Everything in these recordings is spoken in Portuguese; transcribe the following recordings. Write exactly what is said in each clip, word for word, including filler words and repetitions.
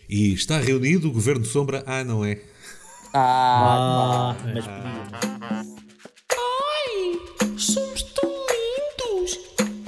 E está reunido o Governo Sombra? Ah, não é? Ah, Ah, mas podia. Ai, somos tão lindos.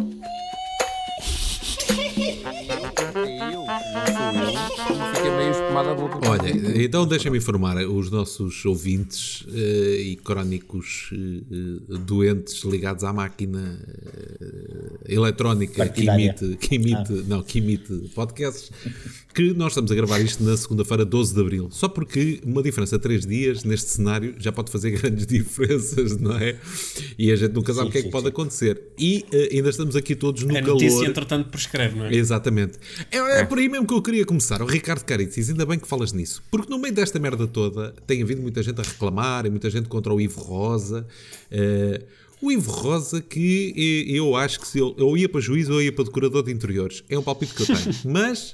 eu, não sou eu. Fiquei meio espumada a boca. Olha, então deixa-me informar os nossos ouvintes uh, e crónicos uh, doentes ligados à máquina uh, eletrónica que emite, que emite, ah. não, que emite podcasts, que nós estamos a gravar isto na segunda-feira, doze de abril. Só porque uma diferença de três dias neste cenário já pode fazer grandes diferenças, não é? E a gente nunca sabe o que é que pode sim. acontecer. E uh, ainda estamos aqui todos no calor. A notícia, entretanto, prescreve, não é? Exatamente. É, é por aí mesmo que eu queria começar. O Ricardo Caritzis, ainda bem que falas nisso. Porque no meio desta merda toda tem havido muita gente a reclamar e muita gente contra o Ivo Rosa. Uh, o Ivo Rosa que eu acho que se eu, eu ia para juiz ou eu ia para decorador de interiores. É um palpite que eu tenho. Mas...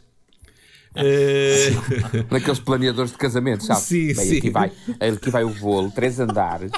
Uh... Naqueles planeadores de casamentos, sabe? Sim, Bem, sim. Aqui vai, aqui vai o bolo, três andares.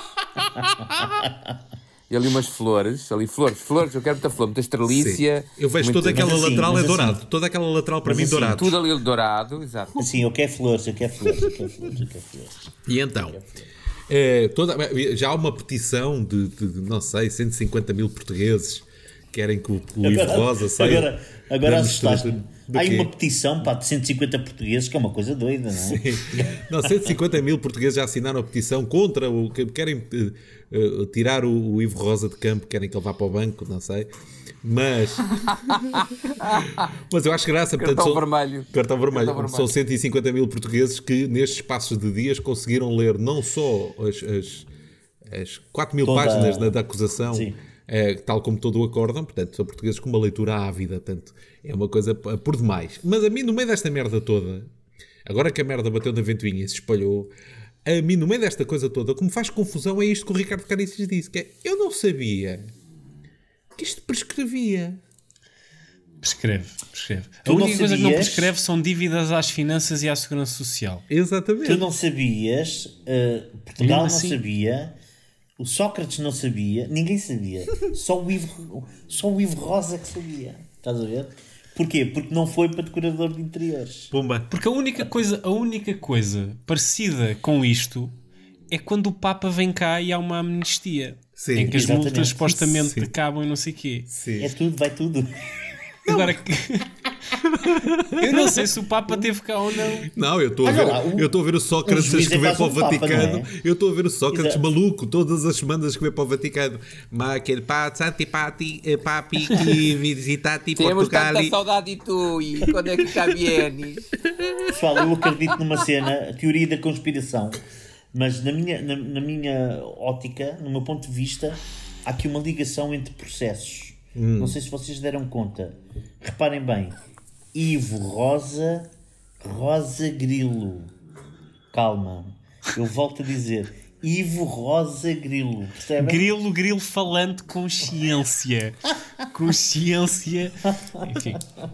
E ali umas flores, ali flores, flores, eu quero muita flor, muita estrelícia. Sim. Eu vejo muito... toda aquela assim, lateral é assim, dourado, toda aquela lateral para mim assim, dourado. Tudo ali dourado, exato. Assim, eu quero flores, eu quero flores, eu quero flores, eu quero flores. E então, é, toda, já há uma petição de, de, não sei, cento e cinquenta mil portugueses que querem que o, o Ivo Rosa saia. Agora, agora assustaste-me. Há quê? uma petição pá, de cento e cinquenta portugueses, que é uma coisa doida, não é? Sim. Não, cento e cinquenta mil portugueses já assinaram a petição contra o que querem uh, uh, tirar o, o Ivo Rosa de campo, querem que ele vá para o banco, não sei. Mas mas eu acho graça, portanto, cartão, são, vermelho. cartão vermelho. Cartão vermelho. São cento e cinquenta mil portugueses que nestes espaços de dias conseguiram ler não só as, as, as quatro mil Toda... páginas da, da acusação. Sim. É, tal como todo o acórdão, portanto, são portugueses com uma leitura ávida, portanto, é uma coisa por demais. Mas a mim, no meio desta merda toda, agora que a merda bateu na ventoinha e se espalhou, a mim, no meio desta coisa toda, o que me faz confusão é isto que o Ricardo Caritzis disse, que é, eu não sabia que isto prescrevia. Prescreve, prescreve. Tu a única não coisa que não sabias? prescreve são dívidas às finanças e à segurança social. Exatamente. Tu não sabias, uh, Portugal assim? não sabia, o Sócrates não sabia, ninguém sabia. Só o Ivo, só o Ivo Rosa que sabia. Estás a ver? Porquê? Porque não foi para decorador de interiores. Pumba. Porque a única coisa, a única coisa parecida com isto é quando o Papa vem cá e há uma amnistia. Sim, em que as exatamente. multas supostamente Sim. acabam e não sei o quê. Sim. É tudo, vai tudo. Agora que... eu não sei se o Papa teve cá ou não. Não, eu estou a Olha ver, lá, o- eu estou a ver o Sócrates o juiz a escrever é para o quase um Papa, Vaticano. não é? Eu estou a ver o Sócrates Exato. maluco todas as semanas a escrever para o Vaticano. Ma aquele pazzi antipati eh, papi que visitati Temos Portugal. tanta saudade de tu e quando é que cá vienes? Pessoal, eu acredito numa cena, teoria da conspiração, mas na minha, na, na minha ótica, no meu ponto de vista, há aqui uma ligação entre processos. Hum. Não sei se vocês deram conta. Reparem bem, Ivo Rosa, Rosa Grilo. Calma, eu volto a dizer, Ivo Rosa Grilo. Percebem? Grilo, grilo falante, consciência. Consciência. Enfim.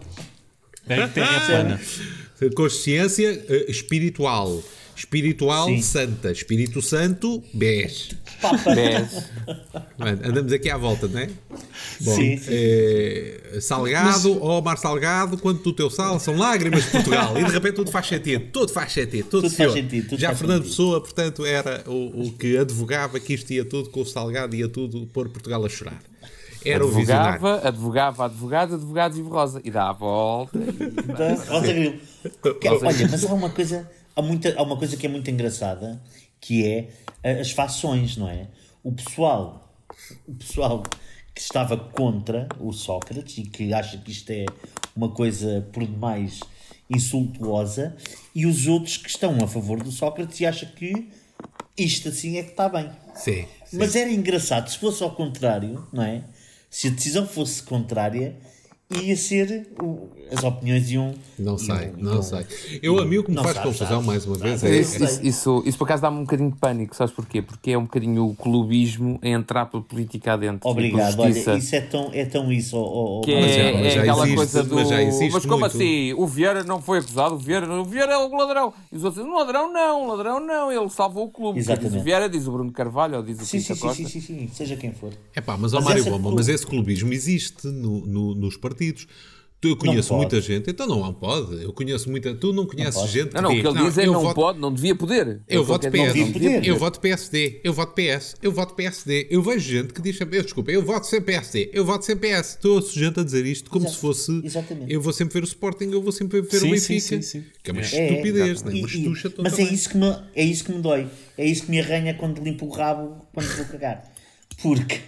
É terra plana. Consciência uh, espiritual. Espiritual Sim. santa. Espírito Santo, bés. Papa. Mano, andamos aqui à volta, não é? Bom, Sim, sim. É, salgado, ó Mar Salgado, quanto do teu sal são lágrimas de Portugal. E de repente tudo faz sentido. Tudo faz sentido. Tudo, Tudo faz senhor. sentido, tudo Já faz Fernando sentido. Pessoa, portanto, era o, o que advogava que isto ia tudo com o salgado, ia tudo pôr Portugal a chorar. Era o visionário. Advogava, advogava, advogados, advogados e Rosa. E dá a volta. E... Da Rosa Grilo. Que- Olha, mas há uma coisa, há, muita, há uma coisa que é muito engraçada, que é uh, as fações, não é? O pessoal, o pessoal que estava contra o Sócrates e que acha que isto é uma coisa por demais insultuosa, e os outros que estão a favor do Sócrates e acham que isto assim é que está bem. Sim, sim. Mas era engraçado se fosse ao contrário, não é? Se a decisão fosse contrária, ia ser o, as opiniões iam... Não sei, iam- não iam- sei. Eu, a mim o que me Não faz sabe, confusão, sabe. mais uma vez, Sabe. é... Isso, isso, isso, isso por acaso dá-me um bocadinho de pânico, sabes porquê? Porque é um bocadinho o clubismo a entrar pela política adentro. Obrigado, e pela justiça. olha, isso é tão, é tão isso, oh, oh, Que oh, é, Mas já- é mas já aquela existe, coisa do... mas já existe Mas como muito. assim? O Vieira não foi acusado? O Vieira, o Vieira é o ladrão. E os outros dizem, ladrão não, ladrão não. Ele salvou o clube. Exatamente. Diz o Vieira, diz o Bruno Carvalho, ou diz o sim, Pinto sim, Costa. sim, sim, sim, sim, seja quem for. É pá, mas ó Mas Mário essa Bomba, clu- mas esse clubismo existe no, no- nos partidos. Tu, eu conheço Não muita pode. gente, então não pode. Eu conheço muita. Tu não conheces pode. gente que Não, não, o diz, que ele diz é eu não voto- pode, não devia poder. Eu É o que voto ele quer dizer, P S, não devia poder. eu voto P S D, eu voto P S, eu voto P S D. Eu vejo gente que diz sempre, eu desculpa, eu voto sem P S D, eu voto sem P S. Estou sujeito a dizer isto como Exato. se fosse, Exatamente. eu vou sempre ver o Sporting, eu vou sempre ver Sim, o sim, Benfica. sim, sim. Que é uma É, estupidez, né? E- uma e- estucha toda. mas é isso, que me, é isso que me dói. É isso que me arranha quando limpo o rabo quando vou cagar. Porque.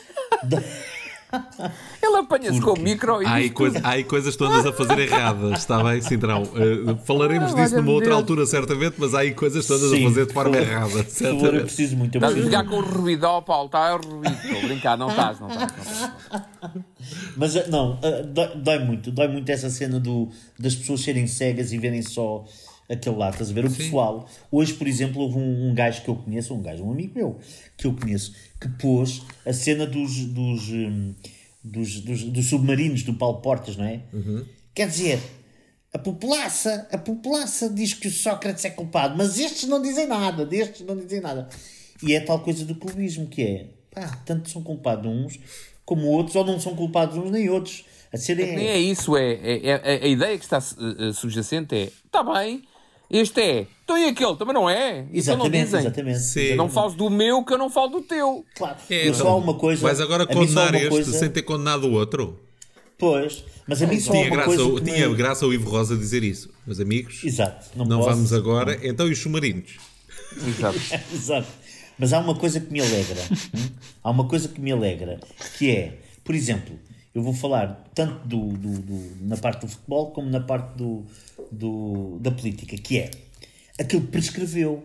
Ele apanha-se com o micro e Há aí, diz coisa, há aí coisas todas a fazer erradas, está bem, Cintrão? Uh, falaremos Ah, disso numa valha-me outra Deus. altura, certamente, mas há aí coisas todas Sim, a fazer de forma por favor. errada, Por favor, eu certamente. preciso muito. Eu Estás a preciso jogar muito. com o ruído, ó Paulo, está a ruído. Estou a brincar, não estás, não estás. Não estás. Mas eh, não, eh, dói, dói muito. Dói muito essa cena do, das pessoas serem cegas e verem só aquele lado. Estás a ver? O pessoal. Hoje, por exemplo, houve um, um gajo que eu conheço, um gajo, um amigo meu, que eu conheço, que pôs a cena dos. dos hum, Dos, dos, dos submarinos do Paulo Portas, não é? Quer dizer, a população, a população diz que o Sócrates é culpado, mas estes não dizem nada, destes não dizem nada. E é tal coisa do clubismo, que é, pá, tanto são culpados uns como outros, ou não são culpados uns nem outros. A cena Nem é... é isso, é, é, é- a ideia que está uh, uh, subjacente é, está bem, este é, então e aquele também não é? Isso não Exatamente, dizem. exatamente. Sim. exatamente. Não fales do meu que eu não falo do teu. Claro. É, eu só então, há uma coisa... Vais agora a mim só há condenar uma este coisa- sem ter condenado o outro? Pois, mas a mim só há Tinha uma graça, coisa que tinha me... graça o Ivo Rosa dizer isso. Meus amigos, Exato. Não, não posso. vamos agora. Então e os submarinos? Exato. Exato. Mas há uma coisa que me alegra. hum? Há uma coisa que me alegra, que é, por exemplo, eu vou falar tanto do, do- do- na parte do futebol como na parte do, do- da política, que é aquilo que prescreveu,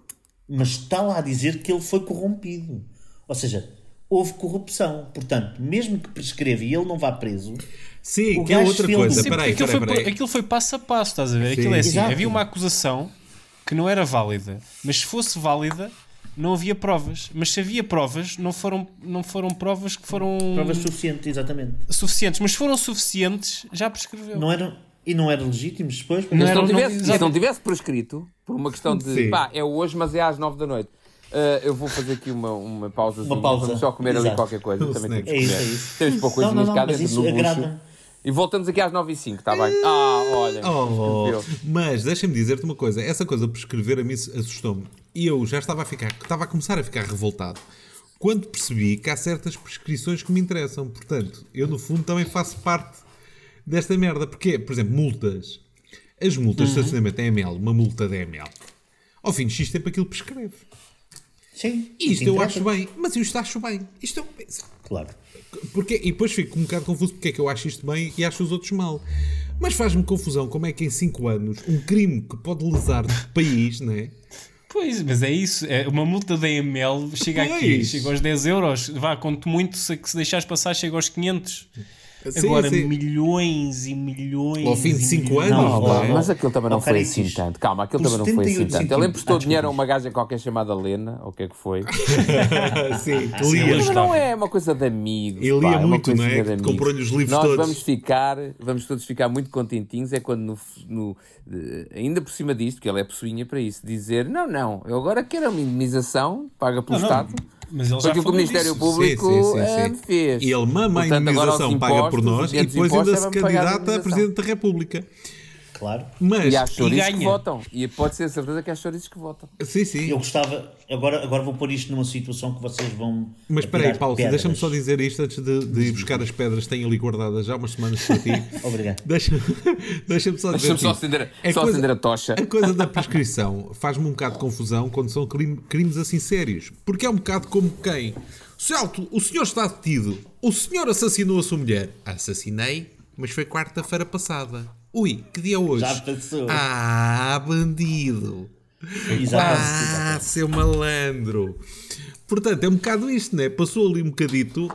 mas está lá a dizer que ele foi corrompido. Ou seja, houve corrupção. Portanto, mesmo que prescreva e ele não vá preso, Sim, O que é gajo outra fez- coisa. Sim, porque Peraí, aquilo, peraí, foi, peraí. aquilo foi passo a passo, estás a ver? Sim. Aquilo é assim, Exato. havia uma acusação que não era válida, mas se fosse válida, não havia provas. Mas se havia provas, não foram, não foram provas que foram provas suficientes, exatamente. suficientes. Mas se foram suficientes, já prescreveu. Não eram, e não eram legítimos depois? Não Se era- não, não- tivesse, exato. se não tivesse prescrito, por uma questão de Sim. pá, é hoje, mas é às nove da noite. Uh, eu vou fazer aqui uma, uma pausa. Uma pausa. Vamos só comer ali Exato. qualquer coisa. Um Também snack. temos que É isso, comer. é isso. Temos pouco Não, não, coisinhas não, cá mas dentro isso no bucho. agrada-me. E voltamos aqui às nove e cinco, está bem? Ah, olha. Oh, escreveu. mas deixa-me dizer-te uma coisa, essa coisa de prescrever a mim assustou-me e eu já estava a ficar, estava a começar a ficar revoltado quando percebi que há certas prescrições que me interessam, portanto, eu no fundo também faço parte desta merda, porque, por exemplo, multas, as multas de estacionamento em M L, uma multa de M L, ao fim de X tempo aquilo prescreve. Sim. E isto Sim, eu interessa. acho bem, mas eu isto acho bem. Isto é um... Claro. Porque, e depois fico um bocado confuso porque é que eu acho isto bem e acho os outros mal. Mas faz-me confusão como é que em cinco anos um crime que pode lesar de país, não é? Pois, mas é isso. É uma multa da M L chega aqui, Pois. chega aos dez euros. Vá, conto muito, se, se deixares passar, chega aos quinhentos. Sim, Agora, sim. milhões e milhões. Ao fim de e cinco milhões. anos, Não, não é? mas aquilo também não Oh, foi Caritis, assim tanto. Calma, aquilo por também não foi assim setenta e oito tanto. Ele centímetros. emprestou Ah, dinheiro a desculpa. uma gaja qualquer chamada Lena, ou o que é que foi. Sim, Sim, lia. eu Mas estava. não é uma coisa de amigos. Ele pá, lia é uma muito, não coisinha é? de amigos. Comprou-lhe os livros Nós todos. vamos ficar, vamos todos ficar muito contentinhos. É quando, no, no- eh, ainda por cima disto, que ele é possuinha para isso, dizer: não, não, eu agora quero uma indemnização paga pelo Não, não, Estado. mas ele Foi já aquilo que o falou Ministério disso. Público Sim, sim, sim, eh, sim. fez. E ele mama a Portanto, agora aos indemnização paga por impostos, nós e mediante os depois ainda impostos, se é vamos pagar a candidata a indemnização. Presidente da República. Claro. Mas, E há chouriços que ganha. votam. E pode ser certeza que há chouriços que votam. sim, sim. Eu gostava, agora, agora vou pôr isto numa situação que vocês vão. Mas espera aí, atirar Paulo, pedras. deixa-me só dizer isto antes de, de ir buscar as pedras que tenho ali guardadas já há umas semanas para ti. Obrigado. Deixa- Deixa-me só dizer Deixa-me só isto. acender, É só coisa- acender a tocha. A coisa da prescrição faz-me um bocado de confusão quando são crime- crimes assim sérios. Porque é um bocado como quem? Celto, o senhor está detido. O senhor assassinou a sua mulher. Assassinei, mas foi quarta-feira passada. Ui, que dia é hoje? Já passou. Ah, bandido. Exatamente. Ah, seu malandro. Portanto, é um bocado isto, né? Passou ali um bocadito.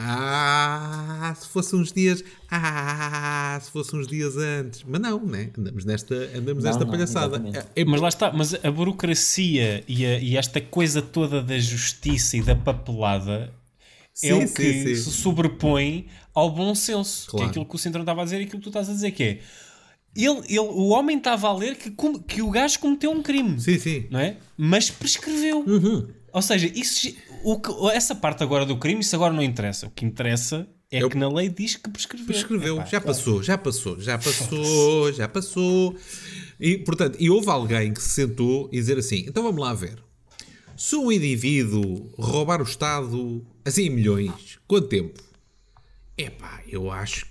Ah, se fosse uns dias. Ah, se fosse uns dias antes. Mas não, né? Andamos nesta, andamos Não, nesta não, palhaçada. exatamente. É, Mas lá está, mas a burocracia e, a- e esta coisa toda da justiça e da papelada é Sim, o sim, que sim. se sobrepõe ao bom senso. Que Claro. é aquilo que o Centrão estava a dizer e aquilo que tu estás a dizer, que é ele, ele, o homem estava a ler que, com- que o gajo cometeu um crime, Sim, sim. não é? Mas prescreveu. Uhum. Ou seja, isso, o que- essa parte agora do crime, isso agora não interessa. O que interessa É Eu- que na lei diz que prescreveu. Prescreveu, Epá, já passou, já passou, já passou, já passou. E, portanto, e houve alguém que se sentou e dizer assim, então vamos lá ver. Se um indivíduo roubar o Estado assim em milhões, quanto tempo? Epá, eu acho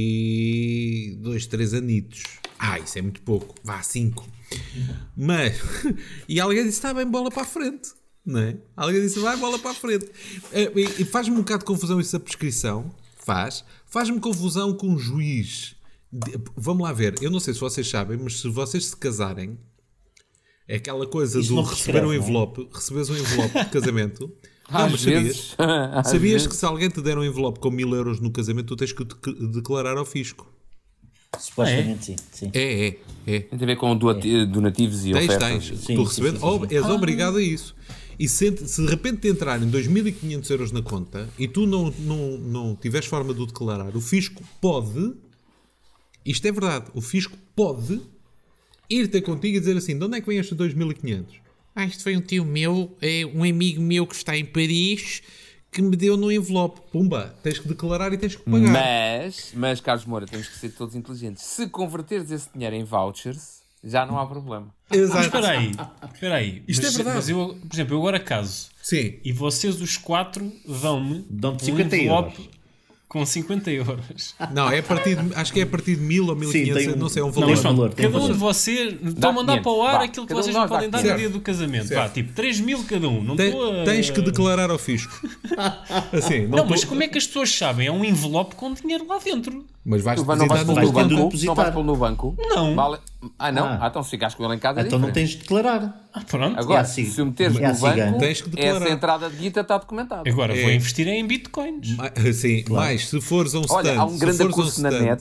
que dois, três anitos. Ah, isso é muito pouco. Vá, cinco. Mas, e alguém disse, está bem, bola para a frente. Não é? Alguém disse, vai, bola para a frente. E, e faz-me um bocado de confusão essa prescrição. Faz. Faz-me confusão com um juiz. De- vamos lá ver. Eu não sei se vocês sabem, mas se vocês se casarem, é aquela coisa Isso do não receber um prescreve, não é? envelope, receberes um envelope de casamento. Não, Às mas vezes. sabias? Às Sabias vezes. que se alguém te der um envelope com mil euros no casamento, tu tens que de- declarar ao fisco. Supostamente sim. sim. É, é, é. Tem a ver com doati- donativos e Tens, ofertas. tens. Sim, tu sim, recebendo, sim, sim, ob- és obrigado a isso. E se, se de repente te entrarem dois mil e quinhentos euros na conta e tu não, não, não tiveres forma de o declarar, o fisco pode, isto é verdade, o fisco pode ir ter contigo e dizer assim, de onde é que vem estes dois mil e quinhentos? Ah, isto foi um tio meu, é um amigo meu que está em Paris, que me deu no envelope. Pumba, tens que declarar e tens que pagar. Mas, mas, Carlos Moura, temos que ser todos inteligentes. Se converteres esse dinheiro em vouchers, já não há problema. Mas Exato. espera aí, espera aí. Isto mas, é verdade. Mas eu, por exemplo, eu agora caso Sim. e vocês os quatro dão-me Dão-te um cinquenta envelope euros. com cinquenta euros. Não, é a partir de, acho que é a partir de mil ou mil e Sim, quinhentos, tem um- não sei, é um não, valor. mas valor, tem Cada um valor. de vocês estão a mandar para o ar vá. aquilo que Cada um vocês de não nós dá podem dar no quinhentos. dia do casamento. Certo. Vá, tipo três mil cada um. Não Tem- estou a... tens que declarar ao fisco. Assim, Não, não mas tô- como é que as pessoas sabem? É um envelope com dinheiro lá dentro. Mas vais Tu vai- não vais depositar pô-lo no no Vais ter de banco? depositar. Não vais pô-lo no banco? Não. Vale- Ah, não? Ah. Ah, então se ficares com ele em casa é Então não diferente. tens de declarar. Ah, pronto. Agora, É assim. se o meteres É no assim, banco, tens que declarar. essa entrada de guita está documentada. Agora vou É. investir em bitcoins. Ma- Sim, mas se fores a um stand, Olha, há um se grande fores a um curso na stand- net.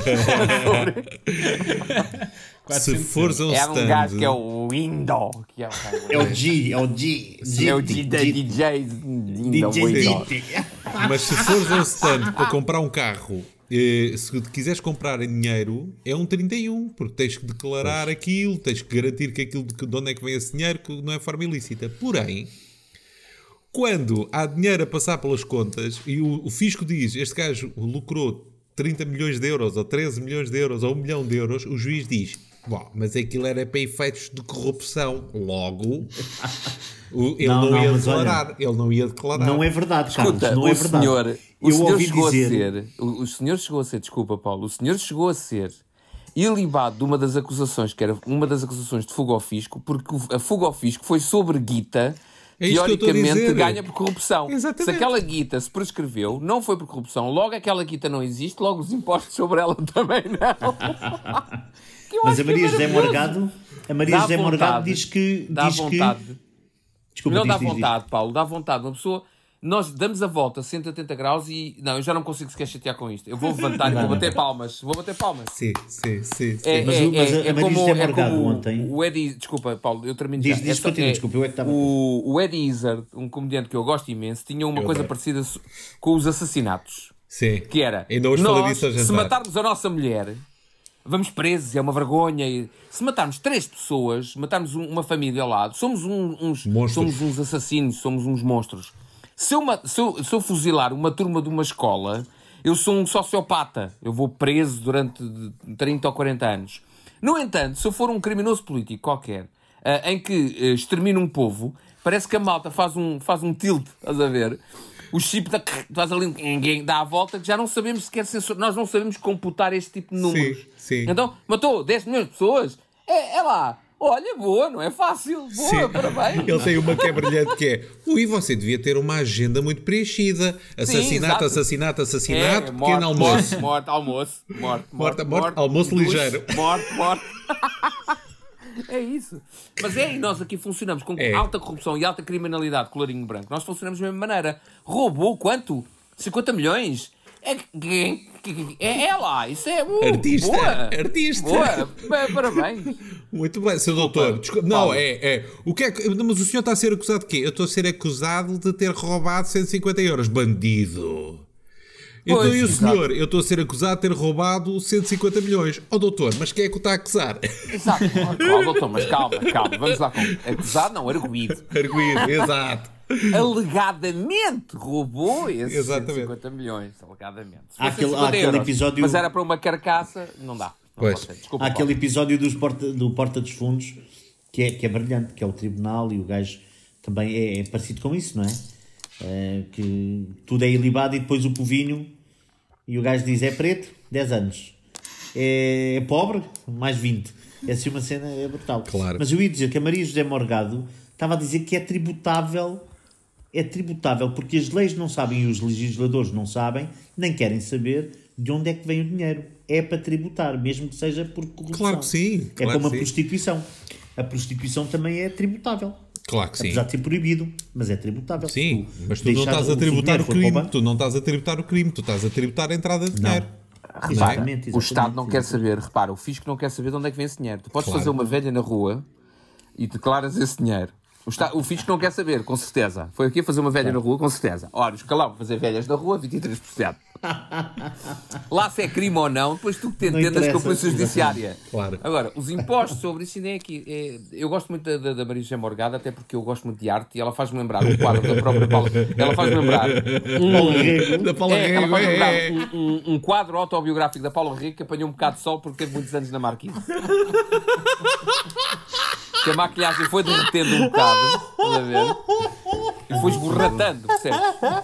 se quatrocentos fores a um É stand, um gajo que é o Window. Que é o, É o G, é o G. é o D J D J Window. D J Window. mas se fores a um stand para comprar um carro, eh, se quiseres comprar em dinheiro, é um trinta e um, porque tens que declarar aquilo, tens que garantir que aquilo de, que- de onde é que vem esse dinheiro, que não é forma ilícita. Porém, quando há dinheiro a passar pelas contas e o, o fisco diz, este gajo lucrou trinta milhões de euros, ou treze milhões de euros, ou um milhão de euros, o juiz diz, bom, mas aquilo era para efeitos de corrupção. Logo, o- ele não, Não, não, ia mas olha, declarar. ele não ia declarar. Não é verdade, Carlos. Escuta, não o é verdade. senhor, o Eu senhor ouvi chegou dizer. a ser, o, o senhor chegou a ser, desculpa Paulo, o senhor chegou a ser ilibado de uma das acusações, que era uma das acusações de fuga ao fisco, porque o- a fuga ao fisco foi sobre guita, É isto que eu estou a teoricamente dizer. ganha por corrupção. Exatamente. Se aquela guita se prescreveu, não foi por corrupção, logo aquela guita não existe, logo os impostos sobre ela também não. Que eu Mas acho a que é Maria José maravilhoso. Morgado, a Maria Dá José Morgado vontade. diz que. Dá diz vontade. Que, desculpa, Não diz, dá diz, diz. vontade, Paulo, dá vontade. Uma pessoa, nós damos a volta a cento e oitenta graus e. Não, eu já não consigo sequer chatear com isto. Eu vou levantar e vou bater palmas. Vou bater palmas. Sim, sim, sim. sim. É, Mas é, o- mas é, a- é a Maria como, José é Morgado como ontem- o Eddie. Desculpa, Paulo, eu termino Diz, já. diz, É só- continua, é- desculpa, eu é que estava- O, o Eddie Izzard, um comediante que eu gosto imenso, tinha uma Eu coisa adoro. parecida so- com os assassinatos. Sim. Que era, Ainda hoje falei nós, disso ao se jantar. matarmos a nossa mulher, vamos presos, é uma vergonha. E se matarmos três pessoas, matarmos um- uma família ao lado, somos um- uns, Monstros. somos uns assassinos, somos uns monstros. Se eu, ma- se, eu, se eu fuzilar uma turma de uma escola, eu sou um sociopata. Eu vou preso durante trinta ou quarenta anos. No entanto, se eu for um criminoso político qualquer, ah, em que ah, extermina um povo, parece que a malta faz um, faz um tilt, estás a ver? O chip da, faz ali um dá a volta que já não sabemos sequer censur... nós não sabemos computar este tipo de números. Sim, sim. Então, matou dez milhões de pessoas? É, é lá. Olha, boa, não é fácil. Boa, Sim. parabéns. Ele tem uma que é brilhante que é ui, você devia ter uma agenda muito preenchida. Assassinato, exato. assassinato, assassinato, É, pequeno morte, almoço. Morte, morte, almoço. Morte, Morte, morte, almoço duche, ligeiro. Morte, morte. É isso. Mas é, e nós aqui funcionamos com É. alta corrupção e alta criminalidade, colorinho branco. Nós funcionamos da mesma maneira. Roubou quanto? cinquenta milhões? É, é, é lá, isso é uh, Artista, boa. artista. Boa, Bem, parabéns. Muito bem, seu doutor. Desculpa. Não, é, é. O que é que, mas o senhor está a ser acusado de quê? Eu estou a ser acusado de ter roubado cento e cinquenta euros. Bandido. Então, Pois, e o exato. senhor? Eu estou a ser acusado de ter roubado cento e cinquenta milhões. Ó doutor, mas quem é que o está a acusar? Exato. Oh, doutor, mas calma, calma. Vamos lá com. Acusado, não, arguído. Arguído, exato. alegadamente roubou esses Exatamente. cento e cinquenta milhões. Alegadamente. Se Há fosse aquele- há cinquenta aquele euros, episódio- mas era para uma carcaça, não dá. Não Pois. pode ser. Desculpa, Há aquele Paulo. episódio dos porta, do Porta dos Fundos que é, que é brilhante, que é o tribunal e o gajo também é, é parecido com isso, não é? É, que tudo é ilibado e depois o povinho e o gajo diz é preto, dez anos. É, é pobre, mais vinte. É assim uma cena é brutal. Claro. Mas eu ia dizer que a Maria José Morgado estava a dizer que é tributável, é tributável porque as leis não sabem e os legisladores não sabem, nem querem saber de onde é que vem o dinheiro. É para tributar, mesmo que seja por corrupção. Claro que sim, É claro como a que sim. prostituição. A prostituição também é tributável. Claro que sim. Apesar de ser proibido, mas é tributável. Sim, Se mas tu não deixar estás a o tributar dinheiro o for para crime. banco- Tu não estás a tributar o crime, tu estás a tributar a entrada de dinheiro. Repara, Exatamente, o Estado não exatamente, quer exatamente. saber, repara, o fisco não quer saber de onde é que vem esse dinheiro. Tu podes Claro. fazer uma velha na rua e declaras esse dinheiro. O, Estado, o fisco não quer saber, com certeza. Foi aqui a fazer uma velha na rua, com certeza. Ora, os calão fazer velhas na rua, vinte e três por cento. Lá se é crime ou não, depois tu que te Não entendas com a interessa, Polícia Judiciária. Claro. Agora, os impostos sobre isso ainda é aqui. É, eu gosto muito da, da, da Maria José Morgado, até porque eu gosto muito de arte e ela faz-me lembrar um quadro da própria Paula. Ela faz-me lembrar. Paulo Rego. Da Paula É, ela Rego, faz é, lembrar é. um, um- um quadro autobiográfico da Paula Rego que apanhou um bocado de sol porque teve muitos anos na Marquise. Que a maquilhagem foi derretendo um bocado, estás a ver? E foi esborratando, percebes?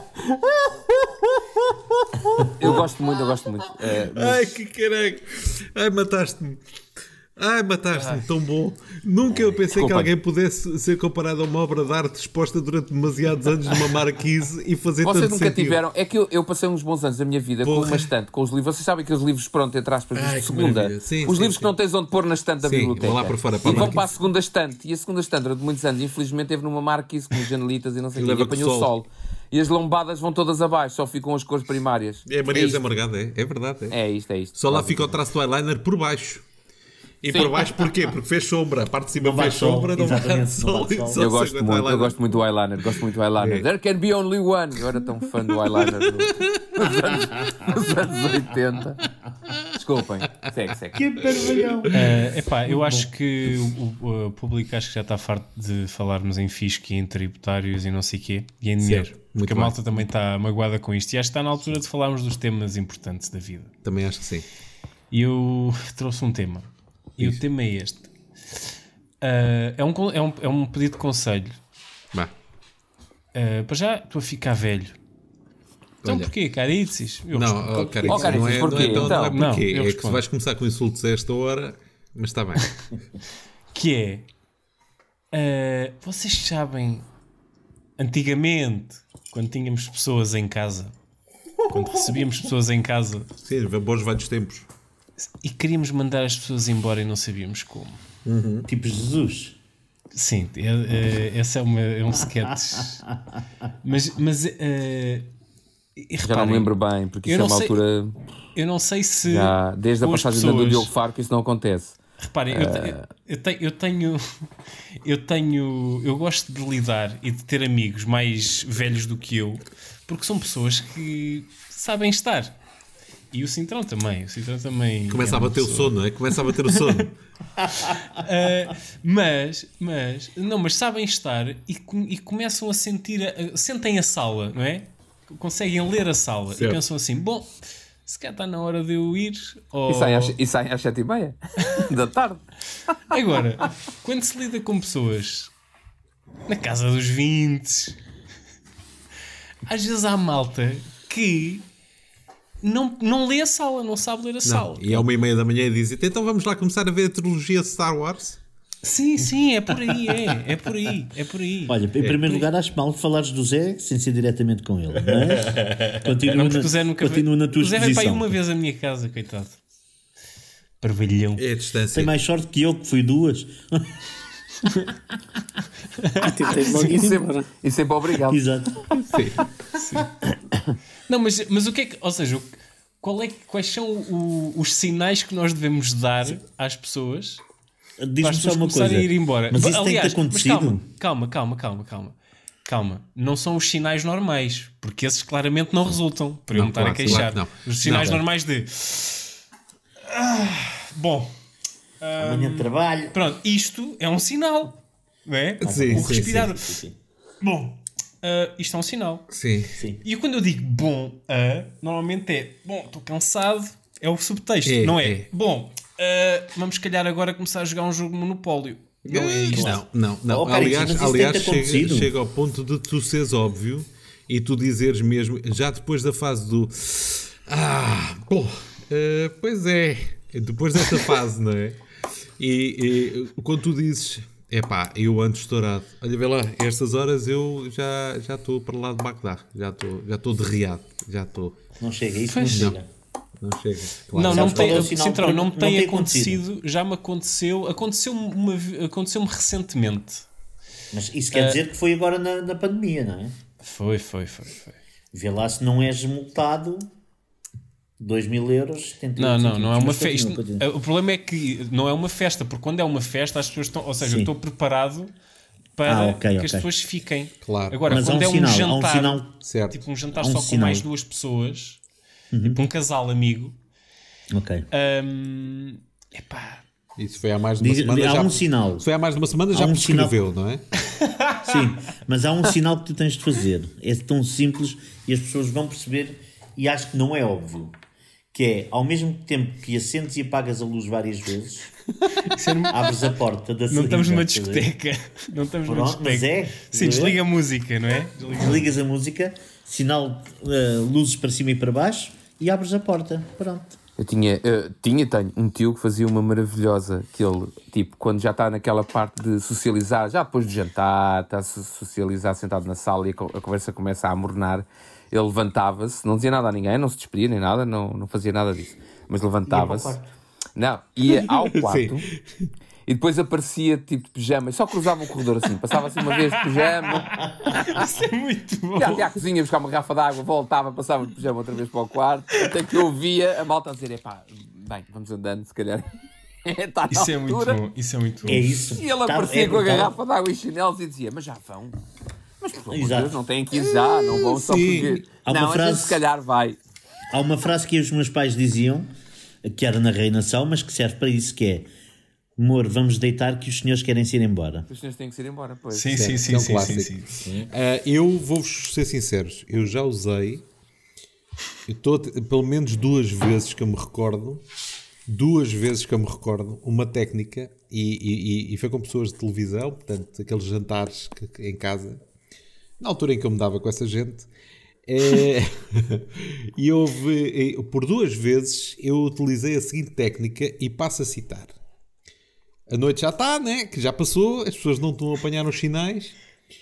Eu gosto muito, eu gosto muito. É, mas- Ai, que caralho. Ai, mataste-me. Ai, mataste-me, tão bom. Nunca eu pensei Desculpa. que alguém pudesse ser comparado a uma obra de arte exposta durante demasiados anos numa marquise e fazer Vocês tanto nunca sentido. tiveram. É que eu, eu passei uns bons anos da minha vida com Porra. uma estante, com os livros. Vocês sabem que os livros, pronto, entre aspas, Ai, de que segunda. maravilha. Sim, os sim, livros sim. que não tens onde pôr na estante da Sim, biblioteca. vão lá para fora, para a e vão marquise. para a segunda estante. E a segunda estante, durante muitos anos, infelizmente, teve numa marquise com janelitas e não sei E o quê. E leva com apanhou o sol. sol. E as lombadas vão todas abaixo, só ficam as cores primárias. É a Maria é José isto. Morgado, é, é verdade. É. É isto, é isto. Só lá fica o traço do eyeliner por baixo. E Sim. por baixo porquê? Porque fez sombra. A parte de cima Não fez bate sol, sombra, não bate exatamente, não sol. bate e sol. só Eu se gosto aguenta o muito, eu eyeliner. gosto muito do eyeliner, gosto muito do eyeliner. É. There can be only one. Eu era tão fã do eyeliner do- dos, anos, dos anos oitenta. Desculpem, segue, segue. Que parvalhão. Uh, epá, eu acho que o, o- o público acho que já está farto de falarmos em fisco e em tributários e não sei o quê, e em dinheiro. muito Porque a bem. malta também está magoada com isto. E acho que está na altura de falarmos dos temas importantes da vida. Também acho que sim. E eu trouxe um tema. E o tema é este. Uh, é, um, con- é, um, é um pedido de conselho. Vá. Uh, para já, estou a ficar velho. Então Olha. porquê, carices? Eu Não, respondo. oh, cara, Oh, isso cara, não, isso é, porquê? não é tão- não é Então. Não, porquê. eu É que se respondo. vais começar com insultos a esta hora, mas está bem. Que é, uh, vocês sabem, antigamente, quando tínhamos pessoas em casa, quando recebíamos pessoas em casa Sim, bons velhos tempos. e queríamos mandar as pessoas embora e não sabíamos como. Tipo Jesus. Sim, é, é, esse é, uma, é um sketch. Mas, mas uh, e Já não reparem, me lembro bem, porque eu isso é não uma sei- altura. eu não sei se Já, desde a com as passagem do pessoas- Diogo Faro que isso não acontece. Reparem, eu, te- eu, tenho, eu tenho. Eu tenho. Eu gosto de lidar e de ter amigos mais velhos do que eu, porque são pessoas que sabem estar. E o Cintrão também. O Cintrão também. Começa é a uma bater o pessoa- sono, não é? Começa a bater o sono. Uh, mas, mas, não, mas sabem estar e, com- e começam a sentir. A, a- sentem a sala, não é? Conseguem ler a sala Certo. e pensam assim: bom, se calhar está na hora de eu ir. Ou... E saem às, e saem às sete e meia da tarde. Agora, quando se lida com pessoas na casa dos vinte, às vezes há malta que não, não lê a sala, não sabe ler a sala. Não. E é uma e meia da manhã e dizem, então vamos lá começar a ver a trilogia Star Wars? Sim, sim, é por aí, é, é por aí, é por aí. Olha, em primeiro lugar, acho mal falares do Zé sem ser diretamente com ele, mas continua, Não, porque na, o Zé nunca continua na tua O Zé veio para aí exposição. uma vez à minha casa, coitado. Parvalhão. É a distância. Tem mais sorte que eu, que fui duas. Tentei logo ir E sempre, embora. e sempre obrigado. Exato. Não, mas, mas o que é que. Ou seja, o- qual é, que- quais são o- os sinais que nós devemos dar às pessoas para Diz-me as só pessoas uma começarem coisa. a ir embora? Mas isso Aliás, tem que ter acontecido. mas calma, calma, calma, calma, calma. Calma, não são os sinais normais, porque esses claramente não resultam. Para eu Não, me estar claro, a queixar. claro que não. Os sinais Não. normais de. Ah, bom, Amanhã de trabalho. pronto, isto é um sinal, não é? Sim, o sim, respirar. sim, sim. Bom, uh, isto é um sinal. Sim. Sim. E quando eu digo bom, uh, normalmente é bom, estou cansado, é o subtexto, É, não é? é. Bom, uh, vamos se calhar agora começar a jogar um jogo de Monopólio. Não é isto. Não, não, não. Oh, peraí, aliás, mas isso aliás tem-te chega, acontecido? chega ao ponto de tu seres óbvio e tu dizeres mesmo, já depois da fase do ah, pô, uh, pois é, depois desta fase, não é? E, e quando tu dizes, epá, eu ando estourado, olha, vê lá, estas horas eu já já estou para lá de Bagdá, já estou já estou derriado, já estou. Não chega, isso Pois não não. chega. Não chega. Claro. Não, não Sabes qual tem, é o sinal Cintrão, para- não, não tem tem acontecido, já me aconteceu, aconteceu-me uma, aconteceu-me recentemente. Mas isso quer dizer que foi agora na, na pandemia, não é? Foi, foi, foi, foi. Vê lá se não és multado dois mil euros. Não, não, não é uma Mas festa. continua, continua. O problema é que não é uma festa, porque quando é uma festa as pessoas estão, ou seja, Sim. eu estou preparado para Ah, ok, que ok. as pessoas fiquem. Claro. Agora, Mas há quando um é um sinal, há um jantar, sinal. Certo. tipo um jantar Há um só com sinal. mais duas pessoas, tipo um casal amigo, Ok. hum, epá, Isso foi há mais de uma Diz- semana há já. um sinal. Foi há mais de uma semana Há já um prescreveu, não é? Sim, mas há um sinal que tu tens de fazer. É tão simples e as pessoas vão perceber, e acho que não é óbvio. Que é, ao mesmo tempo que acendes e apagas a luz várias vezes, abres a porta da não estamos numa estás a ver? discoteca. Não estamos numa Pronto, mas discoteca. é. Sim, desliga a música, não é? Desliga. Desligas a música, sinal uh, luzes para cima e para baixo e abres a porta. Pronto. Eu tinha, eu tinha, tenho um tio que fazia uma maravilhosa, que ele, tipo, quando já está naquela parte de socializar, já depois de jantar, está a so- socializar sentado na sala e a, co- a conversa começa a amornar, ele levantava-se, não dizia nada a ninguém, não se despedia nem nada, não, não fazia nada disso, mas levantava-se, Ia para o quarto. não, ia ao quarto e depois aparecia tipo de pijama e só cruzava o corredor assim, passava assim uma vez de pijama, Isso é muito bom. ia até à cozinha buscar uma garrafa de água, voltava, passava de pijama outra vez para o quarto, até que eu via a malta a dizer, epá, bem, vamos andando, se calhar está na Isso é muito altura. bom. Isso é muito bom. É isso. E ele Tá- aparecia é com a brutal. garrafa de água e chinelos e dizia, mas já vão. Mas pelo amor de Exato. Deus, não têm que ir já, não vão só Sim. porque... Há uma Não, a frase- gente se calhar vai. Há uma frase que os meus pais diziam, que era na reinação, mas que serve para isso, que é: amor, vamos deitar que os senhores querem se ir embora. Os senhores têm que ir embora, pois. Sim, Certo, sim, sim, é um sim, sim, clássico. sim. Uh, eu vou-vos ser sinceros, eu já usei, eu tô, pelo menos duas vezes que eu me recordo, duas vezes que eu me recordo, uma técnica, e, e- e foi com pessoas de televisão, portanto, aqueles jantares que- que- em casa, na altura em que eu me dava com essa gente, é, e houve, e por duas vezes eu utilizei a seguinte técnica e passo a citar. A noite já está, né? Que já passou, as pessoas não estão a apanhar os sinais.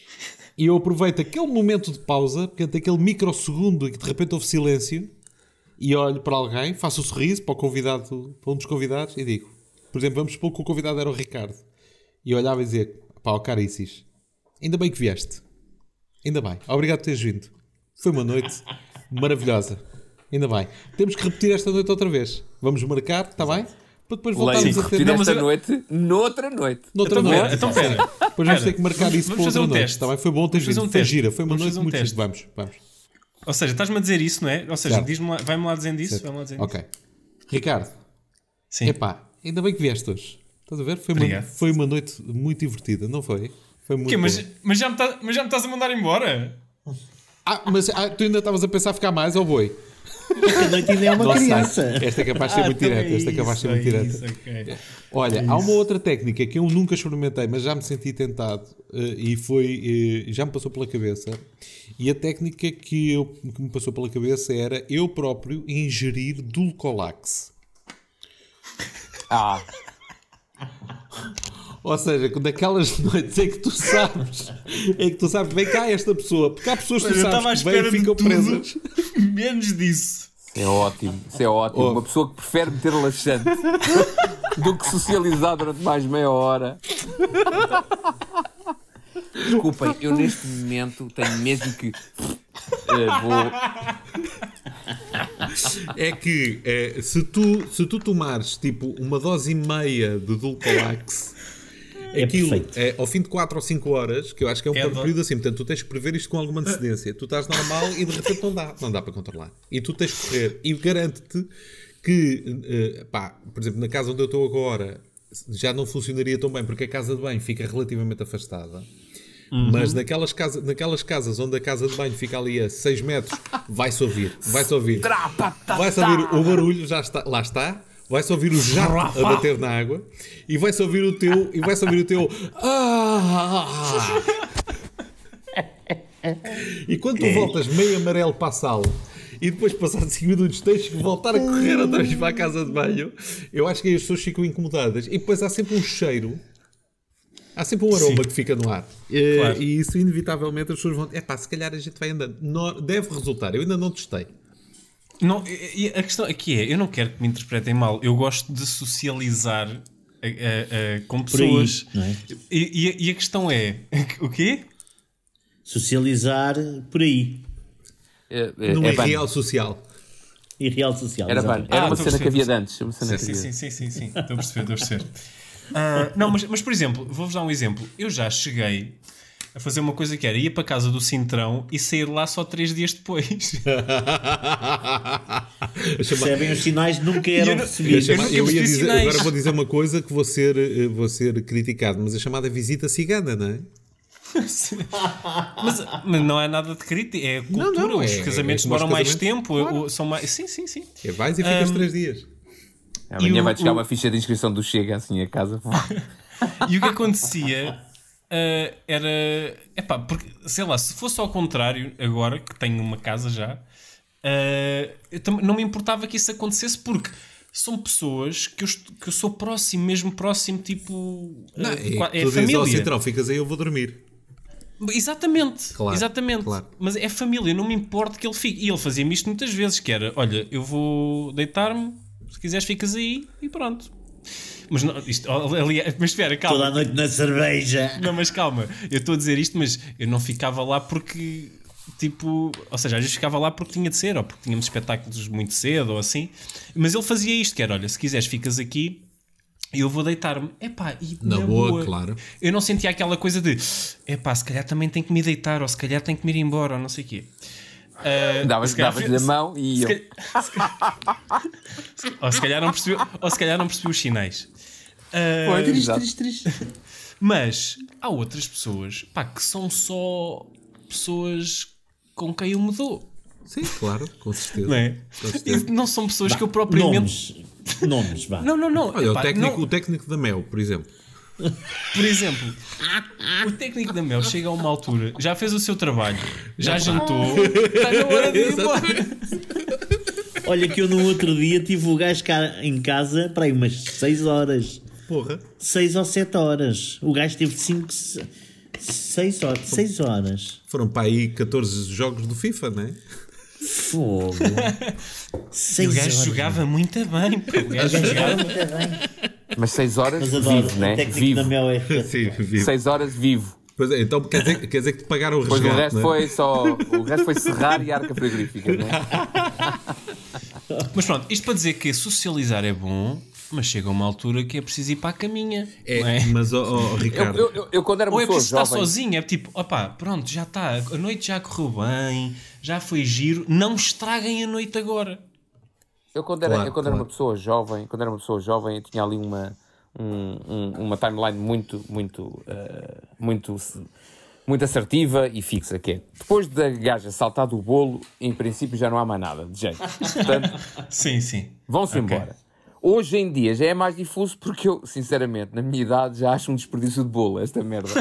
E eu aproveito aquele momento de pausa, portanto, aquele microsegundo em que de repente houve silêncio, e olho para alguém, faço o sorriso para o convidado, para um dos convidados, e digo, por exemplo, vamos supor que o convidado era o Ricardo. E eu olhava e dizia, pá, ó caricis, ainda bem que vieste. Ainda bem, obrigado por teres vindo. Foi uma noite maravilhosa. Ainda bem. Temos que repetir esta noite outra vez. Vamos marcar, está bem? Para depois voltarmos Leite, a ter... repetir Não, mas esta eu- noite, noutra noite. Noutra Então, noite. pera, então, pera. Depois vamos Pera. ter que marcar Vamos- isso para vamos fazer outra um noite. teste. Está bem? Foi bom teres Vamos fazer vindo. um Foi teste. gira. Foi uma Vamos noite fazer um muito teste. gira. Vamos, vamos. Ou seja, estás-me a dizer isso, não é? Ou seja, Certo. diz-me lá, vai-me lá dizendo isso, Certo. vai-me lá dizendo Ok. isso. Ricardo, Sim. epá, ainda bem que vieste hoje. Estás a ver? Foi uma, Obrigado. foi uma noite muito divertida, não foi? Foi muito Quê, mas, boa. mas, já me tá- mas já me estás a mandar embora? Ah, mas ah, tu ainda estavas a pensar ficar mais ou boi? Esta noite ainda é uma Não sei. criança. Esta é capaz de ser Ah, muito então direta. é Esta é capaz de ser muito isso, é direta. isso, ok. Olha, há uma outra técnica que eu nunca experimentei, mas já me senti tentado eh, e foi, eh, já me passou pela cabeça. E a técnica que, eu, que me passou pela cabeça era eu próprio ingerir Dulcolax. Ah, Ou seja, daquelas noites em que tu sabes, em que tu sabes, vem cá esta pessoa, porque há pessoas que tu Eu estava à sabes que vêm espera e de ficam tudo, presas. menos disso. isso é ótimo. Isso é ótimo. Oh. Uma pessoa que prefere meter laxante do que socializar durante mais meia hora. Desculpem, eu neste momento tenho mesmo que... eh, vou... É que eh, se, tu, se tu tomares tipo uma dose e meia de Dulcolax, É aquilo perfeito. é ao fim de quatro ou cinco horas, que eu acho que é um É do- período assim, portanto tu tens que prever isto com alguma antecedência. Tu estás normal e de repente não dá, não dá para controlar. E tu tens que correr. E garante-te que, eh, pá, por exemplo, na casa onde eu estou agora já não funcionaria tão bem porque a casa de banho fica relativamente afastada. Uhum. Mas naquelas, casa, naquelas casas onde a casa de banho fica ali a seis metros, vai-se ouvir, vai-se ouvir. Vai-se ouvir o barulho, já está, lá está. Vai-se ouvir o jato a bater na água e vai-se ouvir o teu e vai-se ouvir o teu ah! E quando tu voltas meio amarelo para a sala e depois passados cinco minutos tens que voltar a correr outra vez para a casa de banho, eu acho que as pessoas ficam incomodadas e depois há sempre um cheiro, há sempre um aroma, sim, que fica no ar. Claro. E isso inevitavelmente as pessoas vão, é pá, se calhar a gente vai andando. Não, deve resultar, eu ainda não testei. Não, e a questão aqui é, eu não quero que me interpretem mal, eu gosto de socializar a, a, a, com pessoas. Por aí, não é? e, e, e a questão é, o quê? Socializar por aí. É, é, no é irreal social. Irreal social. Era, ban, era ah, uma cena que havia de antes. Uma cena sim, que sim, sim, sim, sim, sim. Estou a perceber, estou a perceber. Uh, não, mas, mas por exemplo, vou-vos dar um exemplo. Eu já cheguei a fazer uma coisa que era ir para a casa do Cintrão e sair lá só três dias depois. Percebem, os sinais nunca eram recebidos. Eu, eu, eu ia dizer, agora vou dizer uma coisa que vou ser, vou ser criticado, mas a chamada visita cigana, não é? mas, mas não é nada de crítica, é cultura. Não, não, os é, casamentos é, demoram é mais tempo. Claro. São mais... Sim, sim, sim. É, vais e ficas um, três dias. Amanhã o, vai chegar o... uma ficha de inscrição do Chega assim a casa. E o que acontecia uh, era. Epá, porque, sei lá, se fosse ao contrário, agora que tenho uma casa já, uh, eu tam- não me importava que isso acontecesse porque são pessoas que eu, que eu sou próximo, mesmo próximo, tipo. Não, uh, é, é tu família. Dizes ao Central, ficas aí, eu vou dormir. Exatamente, claro, exatamente. Claro. Mas é família, não me importa que ele fique. E ele fazia-me isto muitas vezes, que era, olha, eu vou deitar-me, se quiseres ficas aí e pronto. Mas não, isto, ali, mas espera, calma. Toda a noite na cerveja. Não, mas calma, eu estou a dizer isto, mas eu não ficava lá porque, tipo, ou seja, às vezes ficava lá porque tinha de ser, ou porque tínhamos espetáculos muito cedo, ou assim. Mas ele fazia isto, que era, olha, se quiseres ficas aqui, eu vou deitar-me. Epá, e na, na boa, boa, claro. Eu não sentia aquela coisa de, epá, se calhar também tenho que me deitar, ou se calhar tenho que me ir embora, ou não sei o quê. Uh, Davas-lhe a mão e se eu. Se, ou, se calhar não percebi, ou se calhar não percebi os sinais. Uh, Foi, triste, triste, triste. Mas há outras pessoas, pá, que são só pessoas com quem eu me dou. Sim, claro, com certeza. Não, é? Com certeza. Não são pessoas bah, que eu propriamente. Nomes, nomes vá. Não, não, não. Olha, epá, o, técnico, não... o técnico da Mel, por exemplo. Por exemplo, o técnico da Mel chega a uma altura, já fez o seu trabalho, já jantou, está na hora de ir embora. Olha que eu no outro dia tive o gajo cá em casa para aí umas seis horas. Porra. seis ou sete horas. O gajo teve cinco, seis horas. seis horas. Foram para aí catorze jogos do FIFA, não é? Fogo. E o gajo jogava muito bem. Pô. O gajo jogava muito bem. Mas seis horas vivo, né? Vivo. É Sim, vivo. seis horas vivo. Pois é, então quer dizer, quer dizer que te pagaram o resgate, pois o resto não é? foi só. O resto foi serrar e arca frigorífica, não é? Mas pronto, isto para dizer que socializar é bom, mas chega a uma altura que é preciso ir para a caminha. É, não é? Mas, oh, oh, Ricardo. Eu, eu, eu, quando era uma Ou é pessoa preciso jovem... estar sozinho, é tipo, opá, pronto, já está, a noite já correu bem, já foi giro, não estraguem a noite agora. Eu quando era, claro, eu, quando claro. era uma pessoa jovem, quando era uma pessoa jovem, eu tinha ali uma, um, um, uma timeline muito, muito, uh, muito, muito assertiva e fixa, que é, depois da gaja saltar do bolo, em princípio já não há mais nada, de jeito. Portanto, sim, sim. Vão-se okay. embora. Hoje em dia já é mais difuso porque eu, sinceramente, na minha idade já acho um desperdício de bolo, esta merda.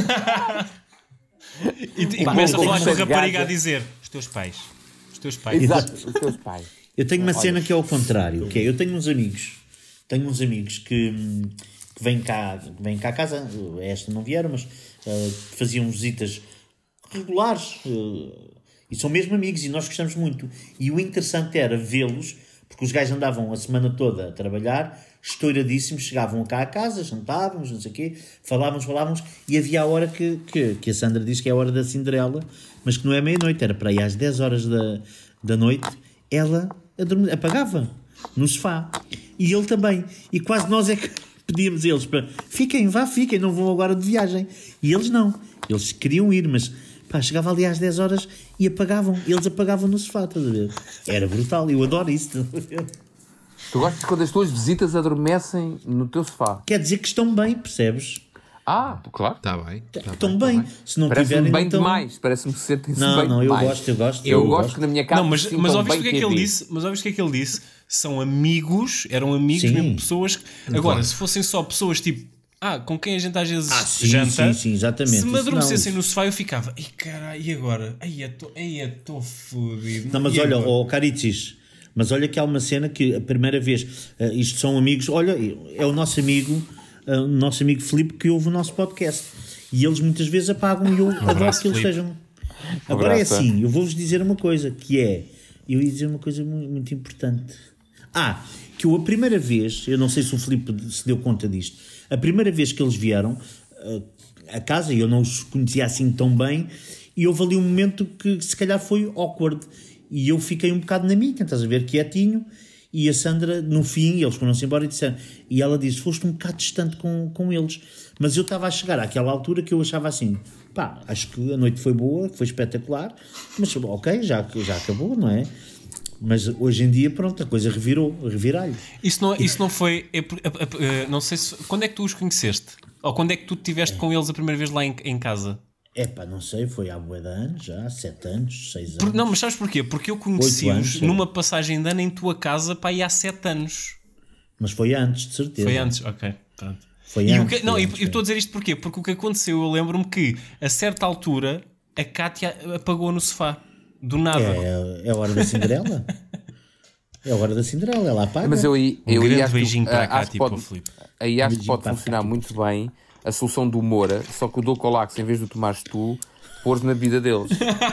e e começa a falar com a rapariga a dizer, os teus pais. Os teus pais. Exato, os teus pais. Eu tenho uma Olha. cena que é ao contrário, que é, eu tenho uns amigos, tenho uns amigos que, que vêm cá, vêm cá a casa, esta não vieram, mas uh, faziam visitas regulares, uh, e são mesmo amigos, e nós gostamos muito. E o interessante era vê-los, porque os gajos andavam a semana toda a trabalhar, estouradíssimos, chegavam cá a casa, jantávamos, não sei o quê, falávamos, falávamos, e havia a hora que, que, que a Sandra diz que é a hora da Cinderela, mas que não é meia-noite, era para aí às dez horas da, da noite, ela adorme- apagava no sofá. E ele também. E quase nós é que pedíamos a eles para fiquem, vá, fiquem, não vão agora de viagem. E eles não. Eles queriam ir, mas pá, chegava ali às dez horas e apagavam. Eles apagavam no sofá, estás a ver? Era brutal, eu adoro isso. Tu gostas quando as tuas visitas adormecem no teu sofá? Quer dizer que estão bem, percebes? Ah, claro. Está bem. Tá Estão bem. bem. Tá Se não Parece-me tiverem, bem então... demais. Parece-me que sentem-se Não, bem não, eu demais. gosto, eu gosto. Eu, eu gosto que na minha casa Não, mas, se mas sintam ouviste o bem que é que ele Q B. disse? Mas ouviste o que é que ele disse? São amigos, eram amigos, Sim. mesmo pessoas. Que... Agora, Claro. se fossem só pessoas tipo, ah, com quem a gente às vezes Ah, sim, janta, sim, sim, exatamente. se me Isso adormecessem não. no sofá, eu ficava, ai caralho, e agora? Ai, estou fodido. Não, mas E olha, agora? oh, Caritzis, mas olha que há uma cena que a primeira vez, uh, isto são amigos, olha, é o nosso amigo, uh, o nosso amigo Filipe que ouve o nosso podcast. E eles muitas vezes apagam e eu adoro abraço, que eles Filipe. estejam. Agora é abraço, assim, eu vou-vos dizer uma coisa, que é, eu ia dizer uma coisa muito, muito importante. Ah, que eu a primeira vez, eu não sei se o Filipe se deu conta disto, a primeira vez que eles vieram uh, a casa, e eu não os conhecia assim tão bem, e houve ali um momento que se calhar foi awkward, e eu fiquei um bocado na minha, estás a ver, quietinho, e a Sandra, no fim, eles foram-se embora e disseram, e ela disse, foste um bocado distante com, com eles, mas eu estava a chegar àquela altura que eu achava assim, pá, acho que a noite foi boa, foi espetacular, mas ok, já, já acabou, não é? Mas hoje em dia, pronto, a coisa revirou, reviralho. Isso não, isso não foi. É, é, é, não sei se. Quando é que tu os conheceste? Ou quando é que tu estiveste com eles a primeira vez lá em, em casa? É pá, não sei, foi há bué de anos já, sete anos, seis anos. Por, não, mas sabes porquê? Porque eu Oito conheci-os anos, numa passagem de ano em tua casa para aí há sete anos. Mas foi antes, de certeza. Foi antes, ok. Pronto. Foi E o antes, que, não, foi e antes, eu estou a dizer isto porquê? Porque o que aconteceu, eu lembro-me que a certa altura a Cátia apagou no sofá. Do nada. É, é a hora da Cinderela. É a hora da Cinderela, ela apaga. Mas eu aí, Um eu aí grande acho que, beijinho para a ah, acho Cátia que e para pode, o Filipe. aí acho que Beijinho pode para a funcionar Cátia. muito bem a solução do Moura, só que o do Colax, em vez de o tomares tu, pôres na vida deles.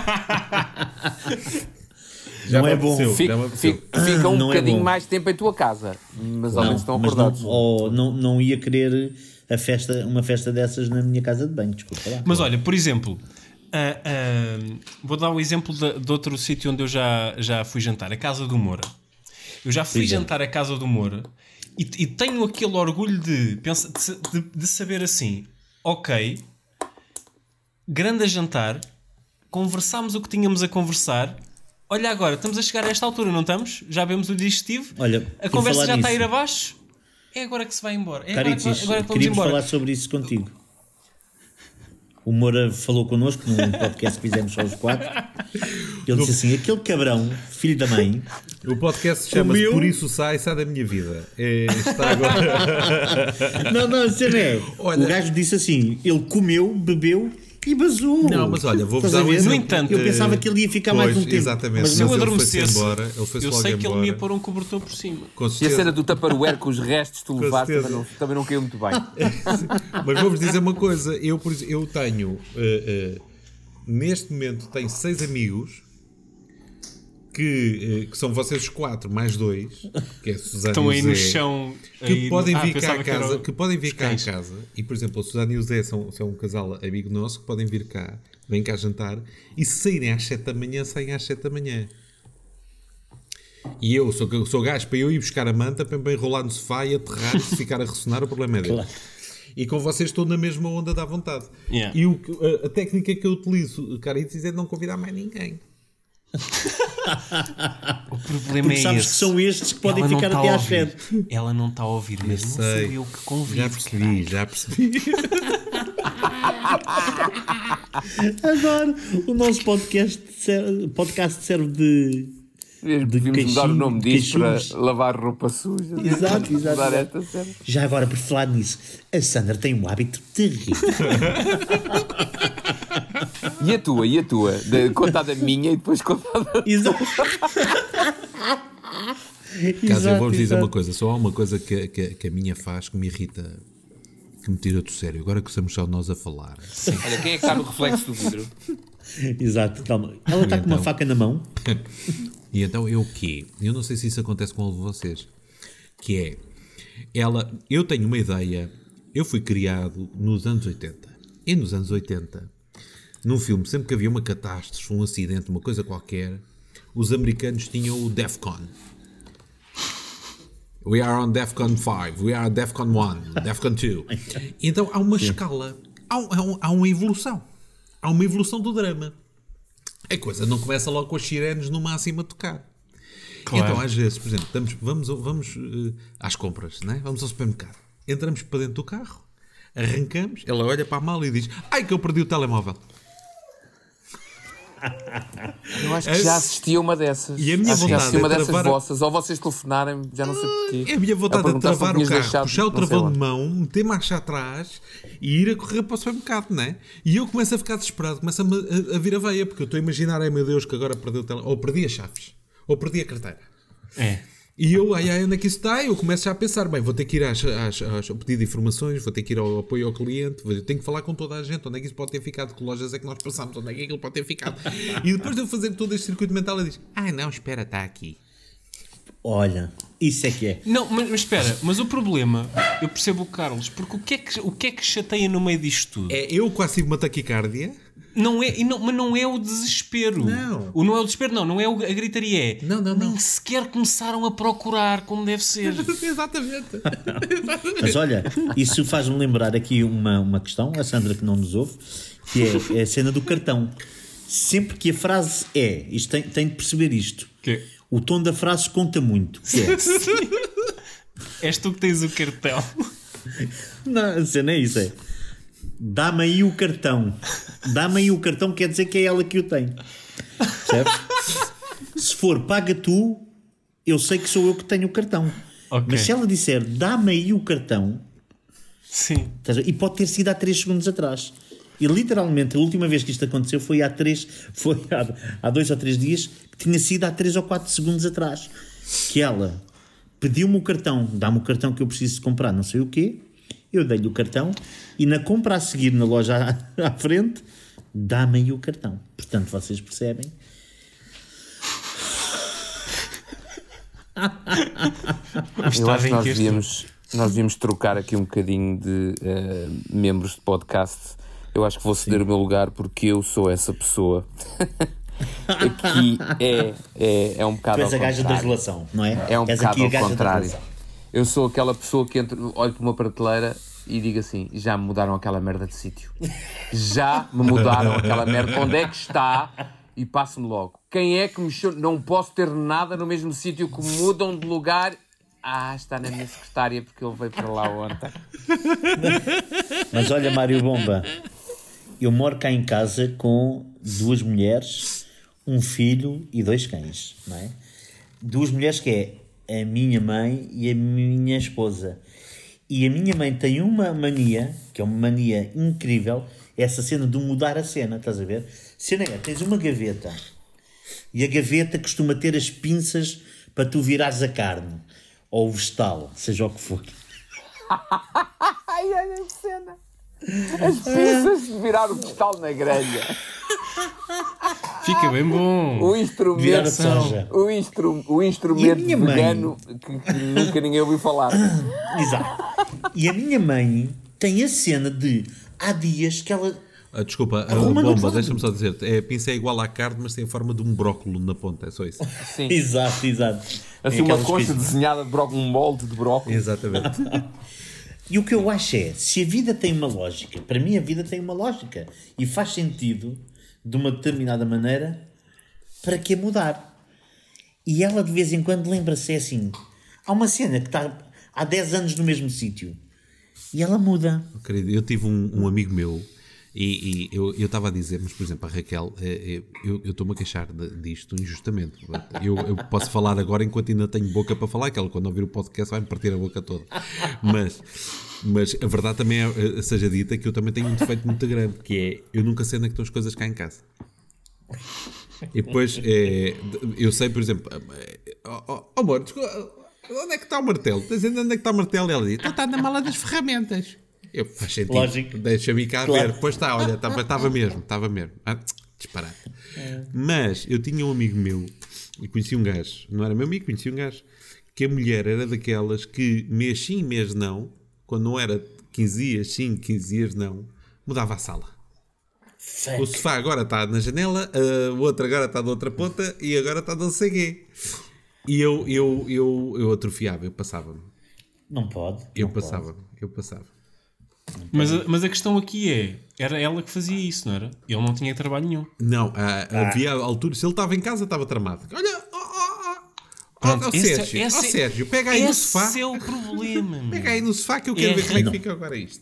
Já Não me é bom. apeteceu, Fica, já me apeteceu. fica, fica um Não é bocadinho bom. mais tempo em tua casa, mas ao menos estão mas acordados. não, oh, não, não ia querer a festa, uma festa dessas na minha casa de banho, desculpa lá. Mas olha, por exemplo, ah, ah, vou dar o exemplo de, de outro sítio onde eu já, já fui jantar, a Casa do Moura. Eu já fui Pois é. jantar à Casa do Moura e, e tenho aquele orgulho de, pensa- de, de, de saber assim, ok, grande a jantar, conversámos o que tínhamos a conversar. Olha agora, estamos a chegar a esta altura, não estamos? Já vemos o digestivo? Olha, a por conversa falar já está a ir nisso. abaixo? É agora que se vai embora. É agora que, Caritzis, agora que vamos queríamos embora. falar sobre isso contigo. O Moura falou connosco num podcast que fizemos só os quatro. Ele disse assim: aquele cabrão, filho da mãe, O podcast chama-se meu- Por Isso Sai, Sai da Minha Vida. É, está agora. não, não, você não é. Olha- O gajo disse assim: ele comeu, bebeu e basou. Não, mas olha, vou-vos Estás a dar um ver? exemplo. No entanto, eu pensava que ele ia ficar mais Pois, um tempo. exatamente. Mas Se eu Mas ele adormecesse, foi-se embora, ele foi-se eu logo sei que ele me ia embora. pôr um cobertor por cima. Com E a certeza. cena do Tupperware com os restos que tu Com levaste também certeza. não, também não caiu muito bem. Mas vou-vos dizer uma coisa. Eu, por exemplo, eu tenho... eh, eh, neste momento tenho seis amigos que, eh, que são vocês os quatro, mais dois, que é a Susana Estão e aí o no Zé, chão. que aí podem no- ah, vir cá pensava a que era casa, o- que podem vir os cá a cães. casa. E, por exemplo, a Susana e o Zé são, são um casal amigo nosso que podem vir cá, vêm cá jantar, e se saírem às sete da manhã, saem às sete da manhã. E eu sou, sou gajo para eu ir buscar a manta, para me enrolar no sofá e aterrar, e se ficar a ressonar, o problema é dele. Claro. E com vocês estou na mesma onda da vontade. Yeah. E o, que- a, a técnica que eu utilizo, Caritzis, é não convidar mais ninguém. O problema Porque é sabes esse. que são estes que podem Ela não ficar tá até a às ouvir. sete. Ela não está a ouvir mesmo. Não Sei. sou eu que convido. Já percebi, já percebi. Agora, o nosso podcast serve, podcast serve de. Devíamos mudar o queixinho- nome disto queixinhos. para lavar roupa suja. Exato, exato, Mudar exato. esta cena. Já agora, por falar nisso, a Sandra tem um hábito terrível. E a tua, e a tua? De, contar da minha e depois contar da... Exato. Caso eu vou-vos dizer exato. uma coisa, só há uma coisa que, que, que a minha faz que me irrita, que me tira do sério. Agora que estamos só nós a falar. Olha, quem é que está no reflexo do vidro? Exato, calma. Ela está com uma Então. faca na mão. E então eu o quê? Eu não sei se isso acontece com algum de vocês. Que é, ela, eu tenho uma ideia, eu fui criado nos anos oitenta. E nos anos oitenta, num filme, sempre que havia uma catástrofe, um acidente, uma coisa qualquer, os americanos tinham o DEFCON. We are on DEFCON five, we are DEFCON one, DEFCON two. Então há uma escala, há, um- há um- há uma evolução. Há uma evolução do drama. A coisa não começa logo com as sirenes no máximo a tocar. Claro. Então, às vezes, por exemplo, estamos, vamos, vamos eh, às compras, né? Vamos ao supermercado. Entramos para dentro do carro, Arrancamos, ela olha para a mala e diz: ai que eu perdi o telemóvel. Eu acho que já assisti a uma dessas. E a minha acho que já assisti vontade a uma é dessas travar... vossas, ou vocês telefonarem, já não sei porquê. É a minha vontade de travar o carro, deixado, puxar o travão de mão, meter marcha atrás e ir a correr para o supermercado, não é? E eu começo a ficar desesperado, começo a, a, a vir a veia, porque eu estou a imaginar, ai meu Deus, que agora perdeu o telemóvel, ou perdi as chaves, ou perdi a carteira. É. E eu, ai ai, onde é que isso está? Eu começo já a pensar, bem, vou ter que ir às, às, às, ao pedido de informações, vou ter que ir ao apoio ao cliente, vou, tenho que falar com toda a gente, onde é que isso pode ter ficado, que lojas é que nós passamos, onde é que aquilo pode ter ficado. E depois de eu fazer todo este circuito mental, eu digo, ah não, espera, está aqui. Olha, isso é que é. Não, mas, mas espera, mas o problema, eu percebo o Carlos, porque o que é que, o que, é que chateia no meio disto tudo? É, eu quase tive uma taquicardia. Não é, e não, mas não é o desespero. Não. O não é o desespero, não. Não é o, a gritaria. É. Não, não, Nem não. sequer começaram a procurar como deve ser. Exatamente. Mas olha, isso faz-me lembrar aqui uma, uma questão, a Sandra que não nos ouve, que é, é a cena do cartão. Sempre que a frase é, isto tem, tem de perceber isto, Que? o tom da frase conta muito. Que é, És tu que tens o cartão. não, a cena é isso, é. Dá-me aí o cartão. Dá-me aí o cartão quer dizer que é ela que o tem. Percebes? Se for paga tu, eu sei que sou eu que tenho o cartão. Ok. Mas se ela disser dá-me aí o cartão, Sim. e pode ter sido há três segundos atrás. E literalmente a última vez que isto aconteceu foi há três, foi há, há dois ou três dias, que tinha sido há três ou quatro segundos atrás. Que ela pediu-me o cartão, dá-me o cartão que eu preciso de comprar não sei o quê, eu dei-lhe o cartão e na compra a seguir na loja à, à frente, dá-me aí o cartão. Portanto, vocês percebem. Eu acho que nós devíamos, nós devíamos trocar aqui um bocadinho de uh, membros de podcast. Eu acho que vou ceder o meu lugar porque eu sou essa pessoa. Aqui é, é, é um bocado Tu és ao a gaja da contrário. relação, não é? É um és bocado aqui a ao gaja da contrário. relação. Eu sou aquela pessoa que entra, olho para uma prateleira e digo assim: já me mudaram aquela merda de sítio. Já me mudaram aquela merda. Onde é que está? E passo-me logo. Quem é que mexeu? Não posso ter nada no mesmo sítio, que mudam de lugar. Ah, está na minha secretária porque ele veio para lá ontem. Mas olha, Mário Bomba, eu moro cá em casa com duas mulheres, um filho e dois cães, não é? Duas mulheres que é a minha mãe e a minha esposa. E a minha mãe tem uma mania, que é uma mania incrível, essa cena de mudar a cena, estás a ver? Cena é, tens uma gaveta e a gaveta costuma ter as pinças para tu virares a carne ou o vegetal, seja o que for. Ai, olha a cena. As pinças de virar o vegetal na grelha. Fica bem bom. O Virar a instrumento, soja. o, instru, o E instrumento a minha mãe? vegano que, que nunca ninguém ouviu falar. Exato. E a minha mãe tem a cena de há dias que ela... Ah, desculpa, a Arruma no bomba, lado. deixa-me só dizer, é, a pinça é igual à carne, mas tem a forma de um brócolo na ponta, é só isso. Sim. Exato, exato. Assim, É uma aquelas concha coisas. desenhada de brócolis, um molde de brócolis. Exatamente. E o que eu acho é, se a vida tem uma lógica, para mim a vida tem uma lógica e faz sentido de uma determinada maneira, para que mudar? E ela de vez em quando lembra-se é assim, há uma cena que está há dez anos no mesmo sítio e ela muda. Querido, eu tive um, um amigo meu e, e eu estava a dizer, mas por exemplo, a Raquel, eh, eu eu estou-me a queixar de, disto injustamente. Eu, eu posso falar agora enquanto ainda tenho boca para falar, que ela quando ouvir o podcast vai-me partir a boca toda. Mas, mas a verdade também é, seja dita, que eu também tenho um defeito muito grande, que é, eu nunca sei onde é que estão as coisas cá em casa. E depois, é, eu sei, por exemplo, oh, oh, oh amor, desculpa, onde é que está o martelo? Estás dizendo onde é que está o martelo? E ela diz, então está na mala das ferramentas. Eu, faz sentido. Lógico. Deixa-me cá Claro. ver. Pois está, olha, estava mesmo, estava mesmo. Ah, disparate. É. Mas eu tinha um amigo meu, e conheci um gajo, não era meu amigo, conheci um gajo, que a mulher era daquelas que mês sim, mês não, quando não era quinze dias sim, quinze dias não, mudava a sala. Fuck. O sofá agora está na janela, o outro agora está da outra ponta e agora está de não sei quê. E eu, eu, eu, eu atrofiava, eu passava-me. Não pode. Eu não passava, pode. eu passava. Mas a, mas a questão aqui é, era ela que fazia isso, não era? Ele não tinha trabalho nenhum. Não, ah, havia alturas, se ele estava em casa, estava tramado. Olha, ó oh, oh, oh, Pronto, oh, esse- Sérgio, esse- oh, Sérgio, pega aí no Esse sofá. é o problema, meu. Pega aí no sofá que eu quero É, ver como é que não. fica agora isto.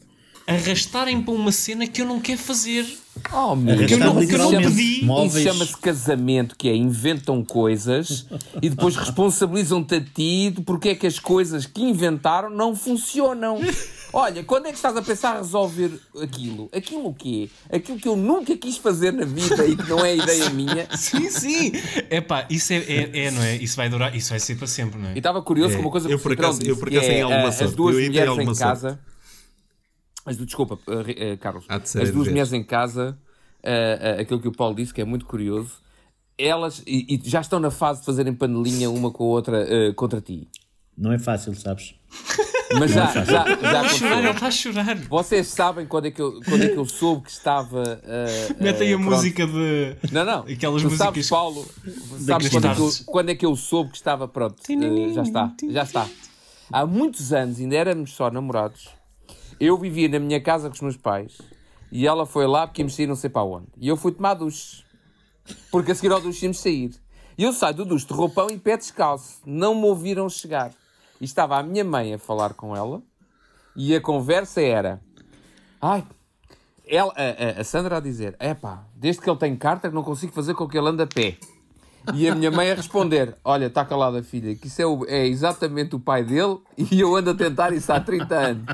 arrastarem para uma cena que eu não quero fazer. Oh, meu, Arrastar que eu não- que eu não literalmente pedi. Isso móveis. chama-se casamento, que é inventam coisas e depois responsabilizam-te a ti de porque é que as coisas que inventaram não funcionam. Olha, quando é que estás a pensar a resolver aquilo? Aquilo o quê? Aquilo que eu nunca quis fazer na vida e que não é ideia minha. Sim, sim. Epá, isso é, é, é, não é? Isso vai durar, isso vai ser para sempre, não é? E estava curioso É, com uma coisa que eu o por Citrão acaso- disse, eu por que acaso é, tenho alguma ah, as sorte. duas Eu aí tenho mulheres alguma em sorte. casa... As du- desculpa, uh, uh, Carlos. Há de ser As duas de mulheres vez. em casa, uh, uh, aquilo que o Paulo disse, que é muito curioso, elas e, e já estão na fase de fazerem panelinha uma com a outra uh, contra ti. Não é fácil, sabes? Mas já, já, já Está a chorar, ele aconteceu. está a chorar. Vocês sabem quando é que eu, quando é que eu soube que estava... Uh, Mete aí a uh, pronto. música de. Não, não. Aquelas tu músicas. sabes, Paulo, sabes quando é, que eu, tardes. quando é que eu soube que estava pronto? Uh, já está, já está. Há muitos anos, ainda éramos só namorados, eu vivia na minha casa com os meus pais e ela foi lá porque íamos sair não sei para onde. E eu fui tomar duche, porque a seguir ao duche íamos sair. E eu saio do duche de roupão e pé descalço. Não me ouviram chegar. E estava a minha mãe a falar com ela e a conversa era... Ai... Ela, a, a- a Sandra a dizer, epá, desde que ele tem carta não consigo fazer com que ele ande a pé. E a minha mãe a responder, olha, está calada filha, que isso é, o- é exatamente o pai dele e eu ando a tentar isso há trinta anos.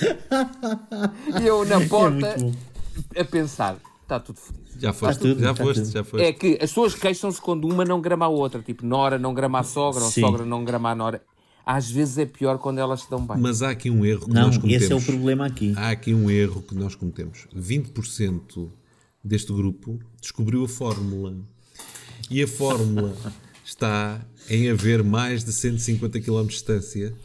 E eu na porta muito a pensar, está tudo fodido. Já foste, tudo, já está foste, tudo. já foste. É que as pessoas queixam-se quando uma não grama a outra, tipo, nora não grama a sogra, ou Sim. sogra não grama a nora. Às vezes é pior quando elas se dão bem. Mas há aqui um erro que Não, nós cometemos. esse é o problema aqui. Há aqui um erro que nós cometemos. vinte por cento deste grupo descobriu a fórmula. E a fórmula está em haver mais de cento e cinquenta quilómetros de distância.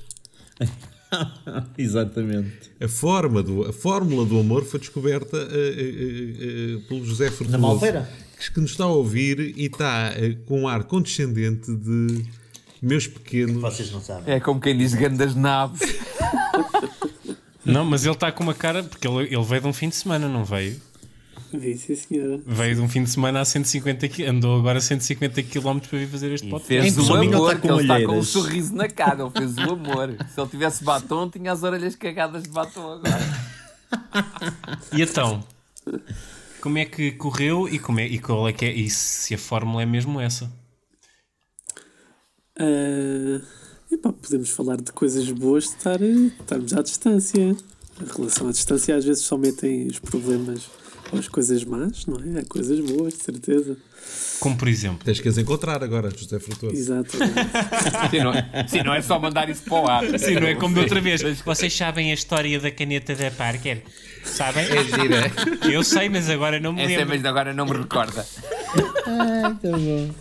Exatamente. A, forma do, a fórmula do amor foi descoberta uh, uh, uh, uh, pelo José Frutuoso. Na Malveira? Que, que nos está a ouvir e está uh, com um ar condescendente de meus pequenos. Vocês não sabem. É como quem diz gandas naves. Não, mas ele está com uma cara. Porque ele, ele veio de um fim de semana, não veio? Vi, sim, senhora. Veio de um fim de semana a cento e cinquenta quilómetros. Andou agora cento e cinquenta quilómetros para vir fazer este podcast. Fez Em o Sominho amor, está que com ele está com um olheiras. sorriso na cara. Ele fez o amor. Se ele tivesse batom, tinha as orelhas cagadas de batom agora. E então? Como é que correu e, como é, e qual é que é? E se a fórmula é mesmo essa? Ah, epá, podemos falar de coisas boas de estar, estarmos à distância. A relação à distância às vezes só metem os problemas ou as coisas más, não é? Há coisas boas, de certeza. Como por exemplo? Tens que as encontrar agora, José Frutuoso. Exatamente. Sim, não é, sim, não é só mandar isso para o ar. Sim, não é como da outra vez. Vocês sabem a história da caneta da Parker? Sabem? É gira. Eu sei, mas agora não me Essa é, lembro. mas agora não me recorda. Ai, tá bom.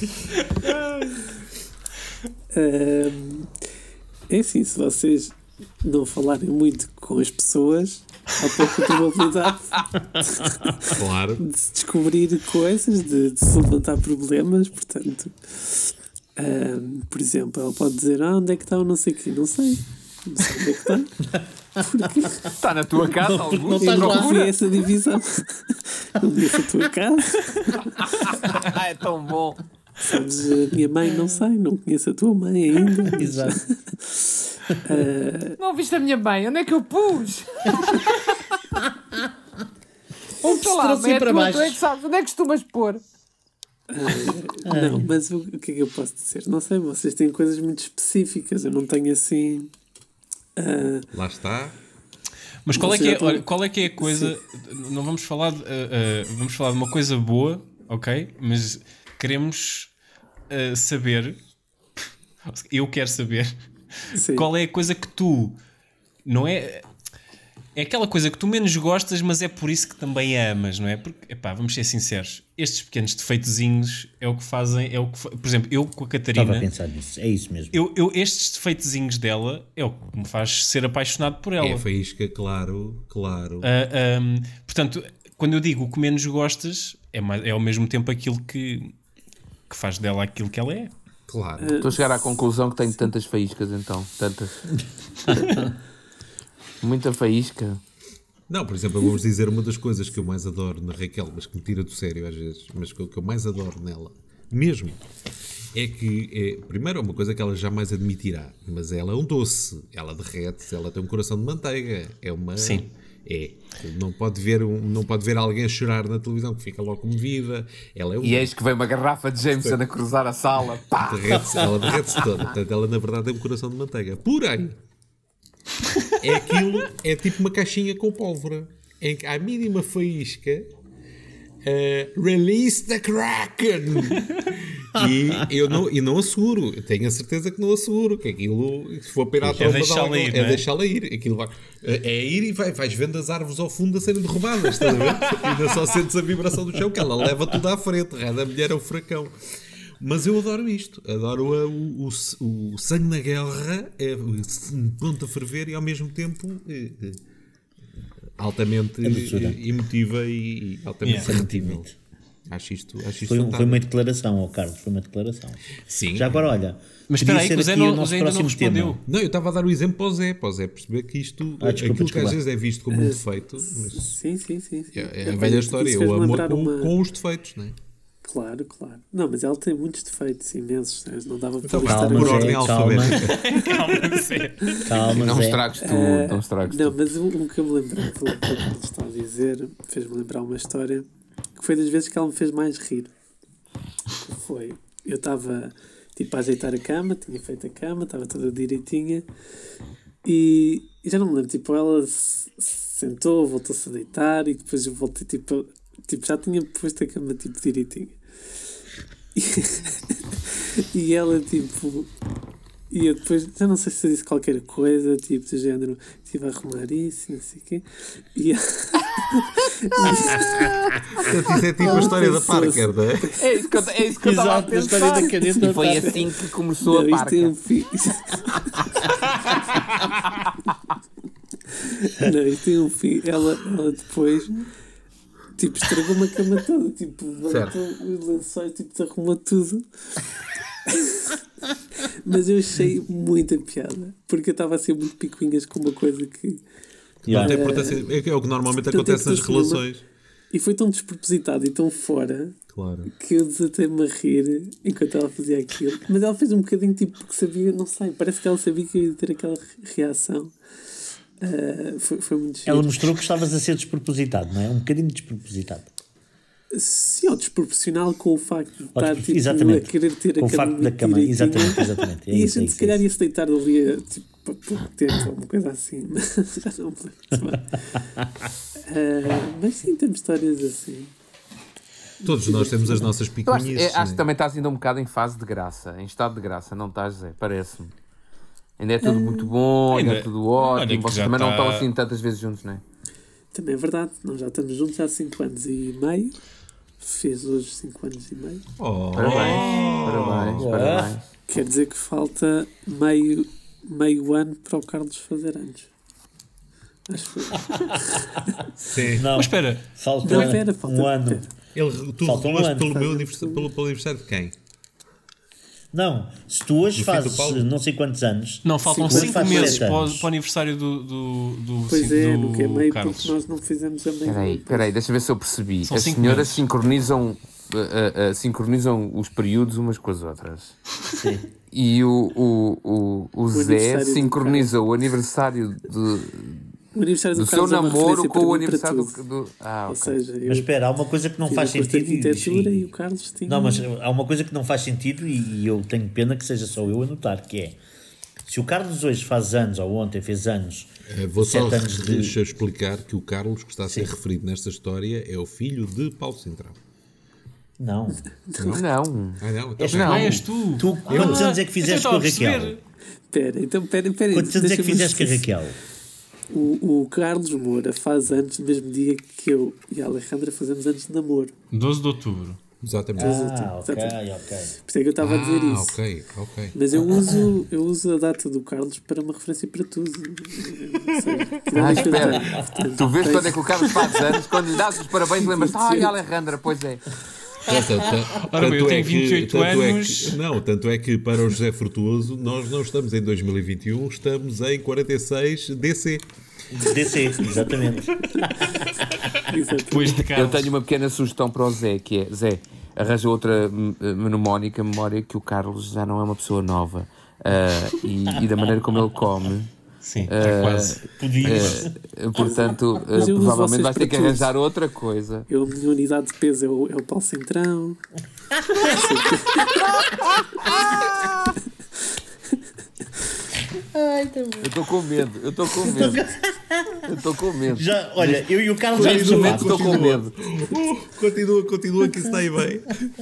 Ahm, é assim, se vocês não falarem muito com as pessoas, há pouca probabilidade Claro. de se descobrir coisas, de, de se levantar problemas, portanto, ahm, por exemplo, ela pode dizer, ah, onde é que está o não sei o quê? Não sei. Não sei onde é que está. Porque Está na tua casa, Não, porque não algum estás lá. não vi essa divisão. Não conheço a tua casa. Ah, é tão bom. Sabes, a minha mãe, não sei, não conheço a tua mãe ainda. Exato. Não viste a minha mãe? Onde é que eu pus? Onde Sei se lá, trouxe mãe, para tu, baixo? tu é que sabes. Onde é que costumas pôr? Não, mas o, o que é que eu posso dizer? Não sei, vocês têm coisas muito específicas, eu não tenho assim. ah, Lá está. Mas qual é, Você que é, já tem- olha, qual é que é a coisa? Não vamos falar de, uh, uh, vamos falar de uma coisa boa, ok? Mas queremos uh, saber. Eu quero saber sim. qual é a coisa que tu não é. É aquela coisa que tu menos gostas, mas é por isso que também a amas, não é? Porque, epá, vamos ser sinceros, estes pequenos defeitozinhos é o que fazem, é o que fa... Por exemplo, eu com a Catarina, Estava a pensar nisso. É isso mesmo. eu, eu, estes defeitozinhos dela é o que me faz ser apaixonado por ela. É a faísca, claro, claro. Ah, um, portanto, quando eu digo o que menos gostas, é, mais, é ao mesmo tempo aquilo que, que faz dela aquilo que ela é. Claro. Estou a chegar à conclusão que tenho tantas faíscas, então. Tantas. Muita faísca. Não, por exemplo, vamos dizer uma das coisas que eu mais adoro na Raquel, mas que me tira do sério às vezes, mas que o que eu mais adoro nela, mesmo, é que, é, primeiro, é uma coisa que ela jamais admitirá, mas ela é um doce, ela derrete, ela tem um coração de manteiga, é uma, Sim. É. Não ppode, ver um, não pode ver alguém chorar na televisão que fica logo comovida. Ela é uma... E eis que vem uma garrafa de Jameson a cruzar a sala. Pá! Derrete-se, ela derrete-se toda. Portanto, ela na verdade é um coração de manteiga. Porém, é aquilo, é tipo uma caixinha com pólvora, em que à mínima faísca, uh, release the Kraken! E eu não, e não asseguro, eu tenho a certeza que não asseguro, que aquilo, se for para ir à tromba, deixá-la ir, é não é? deixá-la ir. Aquilo vai, é ir e vai, vais vendo as árvores ao fundo a serem derrubadas, estás a ver? E ainda só sentes a vibração do chão, que ela leva tudo à frente, a da mulher é o furacão. Mas eu adoro isto, adoro a, o, o, o sangue na guerra, é, pronto a ferver e ao mesmo tempo é, é, altamente é, emotiva e, e altamente Yeah. sentível. Acho isto, acho isto Foi, um- fantástico. foi uma declaração, ó Carlos, foi uma declaração. Sim. Já agora, olha, Mas podia espera aí, ser que o Zé, aqui não, o nosso o Zé ainda não próximo respondeu. tema. Não, eu estava a dar o exemplo para o Zé, para o Zé perceber que isto, Ah, desculpa, aquilo que desculpa. às vezes é visto como um defeito, mas Sim, sim, sim. sim. é, é a Isso velha história, fez-me o amor lembrar com, uma- com os defeitos, não é? Claro, claro. Não, mas ela tem muitos defeitos imensos. né? Não dava para Então, listar Calma, por agora. ordem Zé, calma, alfabética. Calma, Zé. calma, Não Zé. estragues tudo, Eh, não estragues Não, tudo. mas o, o que eu me lembrei do que ele está a dizer fez-me lembrar uma história que foi das vezes que ela me fez mais rir. Que foi, eu estava tipo a ajeitar a cama, tinha feito a cama, estava toda direitinha e, e já não me lembro, tipo, ela se, se sentou, voltou-se a deitar e depois eu voltei, tipo, tipo já tinha posto a cama tipo direitinha. E, e ela tipo. E eu depois, já não sei se eu disse qualquer coisa, tipo do género, estive a arrumar isso, não sei o quê. E, Portanto, isso é tipo a história da Parker, não é? É isso que eu, é isso que eu estava a Exato, a história pensar. da caneta E foi da assim que começou não, a isto tem parca. um fim. Não, isto tem um fim. Ela, ela depois, tipo, estragou uma cama toda, tipo, levantou os lençóis, tipo, desarrumou tudo. Mas eu achei muita piada, porque eu estava a ser muito picuinhas com uma coisa que. Yeah. Não tem importância, é, é o que normalmente Portanto, acontece é nas que tu- relações. E foi tão despropositado e tão fora Claro. que eu desatei-me a rir enquanto ela fazia aquilo. Mas ela fez um bocadinho tipo porque sabia, não sei, parece que ela sabia que eu ia ter aquela reação. Ah, foi, foi muito giro. Ela mostrou que estavas a ser despropositado, não é? Um bocadinho despropositado. Sim, ou desproporcional com o facto de Ou estar despro- tipo, exatamente. a querer ter Com a o cama facto da muito cama, direitinha. exatamente, exatamente. É E a isso, é gente isso, se calhar é ia isso. se deitar ali a, tipo, para pouco tempo, ou uma coisa assim, mas já não me lembro bem. Ah, mas sim, temos histórias assim. Todos nós temos as nossas Eu acho, picuinhas. é, acho que né? também estás ainda um bocado em fase de graça, em estado de graça, não estás, Zé? Parece-me. Ainda é tudo muito bom, ainda, Ainda- é tudo olha ótimo. que Vocês já também não tá- estão assim tantas vezes juntos, não é? Também é verdade, nós já estamos juntos há cinco anos e meio. Fez hoje cinco anos e meio. Oh, Parabéns, parabéns, parabéns. Quer dizer que falta meio, meio ano para o Carlos fazer anos. Acho que foi. sim. Não, Mas espera, falta Não, pera, falta- um ano. pera. Ele, tu Falta um rolaste ano. pelo meu aniversário, pelo, pelo aniversário de quem? Não, se tu hoje No fim do fazes Paulo? não sei quantos anos, não, faltam Sim, cinco faz meses quarenta para o, anos. para o aniversário do, do, do, Pois do é, no que é meio Carlos. porque nós não fizemos a meio. Espera aí, espera aí, deixa eu ver se eu percebi. São As cinco senhoras meses. sincronizam, uh, uh, uh, sincronizam os períodos umas com as outras. sim. E o, o, o, o Zé aniversário do sincroniza o aniversário de, O aniversário do, do seu Carlos é uma namoro referência com para o mim para aniversário do, tudo. do. Ah, Ou ok. seja, eu Mas espera, há uma coisa que não fiz faz o curso de sentido. arquitetura e- e o Carlos tinha. Não, mas há uma coisa que não faz sentido e eu tenho pena que seja só eu a notar, que é se o Carlos hoje faz anos, ou ontem fez anos, Eh, Vou só sete anos de... deixa explicar que o Carlos que está a ser Sim. referido nesta história é o filho de Paulo Central. Não. Não. Ah, não? Então, És Não. Ah, és tu. Tu, quantos Ah, anos é que fizeste eu com a estava a Raquel? perceber. Espera, então, espera, espera. Quantos anos é que deixa-me- fizeste com a Raquel? O, o Carlos Moura faz anos no mesmo dia que eu e a Alejandra fazemos anos de namoro. doze de outubro. Exatamente. Ah, ok, Exatamente. ok. Por isso é que eu estava a dizer Ah, isso. ok, ok. Mas eu uso, eu uso a data do Carlos para uma referência para tudo. Ou seja, que Ah, data que eu espera. tenho. Portanto, Tu vês tens- quando é que o Carlos faz anos, quando lhe dás os parabéns, lembras-te, ai, Alejandra, pois é. Tanto, tanto, Ora bem, eu tanto tenho é que- vinte e oito tanto é anos. que- não, tanto é que para o José Frutuoso nós não estamos em dois mil e vinte e um, estamos em quarenta e seis D C. D C, exatamente. Exato. Depois de Eu Carlos. tenho uma pequena sugestão para o Zé, que é, Zé, arranja outra hum, mnemónica, memória, que o Carlos já não é uma pessoa nova. Ah, e, e da maneira como ele come, Sim, é quase. Podias. Uh, portanto, uh, Mas eu uso provavelmente vocês vais ter para que tudo. arranjar outra coisa. Eu, a minha unidade de peso é o, é o Paulo Centrão. Eu estou com medo, eu estou com medo. Eu estou com medo. Já, olha, eu e o Carlos já Neste estamos momento estou com medo. Uh, continua, continua, que isso está aí bem.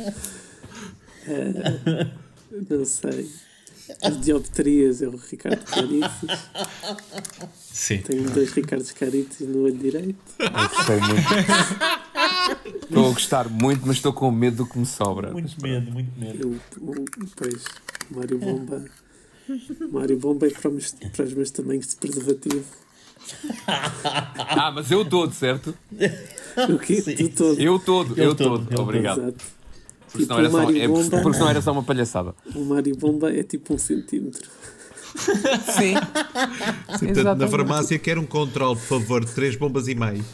Não sei. As dioptrias é o Ricardo Carices. Sim. Tenho dois Ricardos Carices no olho direito. Eu gostei muito. Estou a gostar muito, mas estou com medo do que me sobra. Muito medo, muito medo. Eu, o, pois, o Mário Bomba. O Mário Bomba é para, os- para os meus tamanhos de preservativo. Ah, mas eu todo, certo? O quê? Sim. Tu todo. Eu todo, Eu eu todo, todo. eu Obrigado. Exato. Porque Tipo, senão, era o só, Mário é, Bomba, porque senão era só uma palhaçada. o Mário Bomba é tipo um centímetro. Sim. Portanto, na farmácia quer um controle, por favor, de três bombas e meio.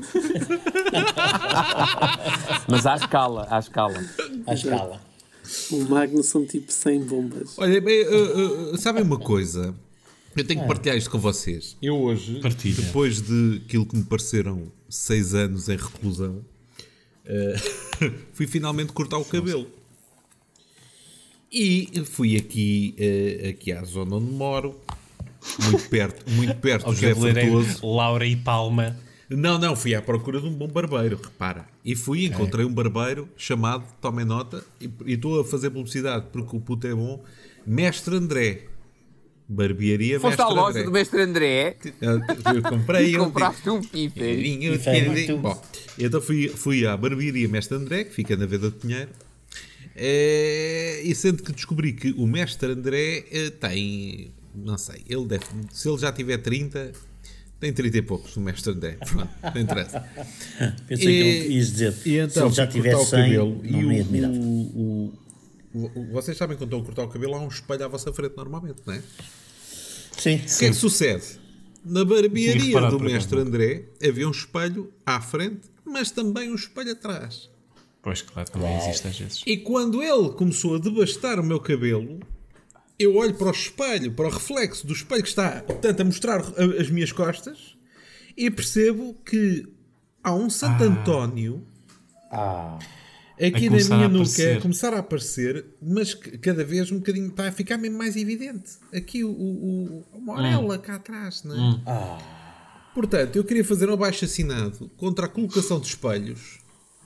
Mas à escala, à escala. À escala. O Magno são tipo cem bombas. Olha, bem, uh, uh, sabem uma coisa? Eu tenho que partilhar isto com vocês. Eu hoje, Partilha. depois de aquilo que me pareceram seis anos em reclusão, uh, fui finalmente cortar o cabelo. E fui aqui, uh, aqui à zona onde moro, muito perto, muito perto Ao do José cabeleireiro Frutuoso. Laura e Palma. Não, não, fui à procura de um bom barbeiro, repara. E fui, encontrei um barbeiro chamado, tomem nota, e e estou a fazer publicidade porque o puto é bom, Mestre André. Barbearia Foste Mestre à loja André. do Mestre André Eu, eu comprei e um compraste um pífero. Vinho, Pifé, tinha- muito. Bom, então fui, fui à barbearia Mestre André, que fica na Venda de Pinheiro, eh, e sendo que descobri que o Mestre André eh, tem, não sei, ele deve, se ele já tiver trinta, tem trinta e poucos, o Mestre André. Pronto, não interessa. Pensei que ele ias dizer, E então, se ele já fui tiver cortar o cem, cabelo, não e me o- admirava. o- o- o- vocês sabem quando estão a cortar o cabelo há um espelho à vossa frente normalmente, não é? Sim, O que é que sucede? Na Tinha barbearia reparado do por acaso, Mestre não. André havia um espelho à frente, mas também um espelho atrás. Pois, claro, também existe às vezes. E quando ele começou a devastar o meu cabelo, eu olho para o espelho, para o reflexo do espelho que está, portanto, a mostrar a- as minhas costas e percebo que há um Santo António Ah, aqui A na começar minha a nuca aparecer. a começar a aparecer, mas que cada vez um bocadinho está a ficar mesmo mais evidente. Aqui o, o, o a orelha cá atrás, não é? Portanto, eu queria fazer um abaixo assinado contra a colocação de espelhos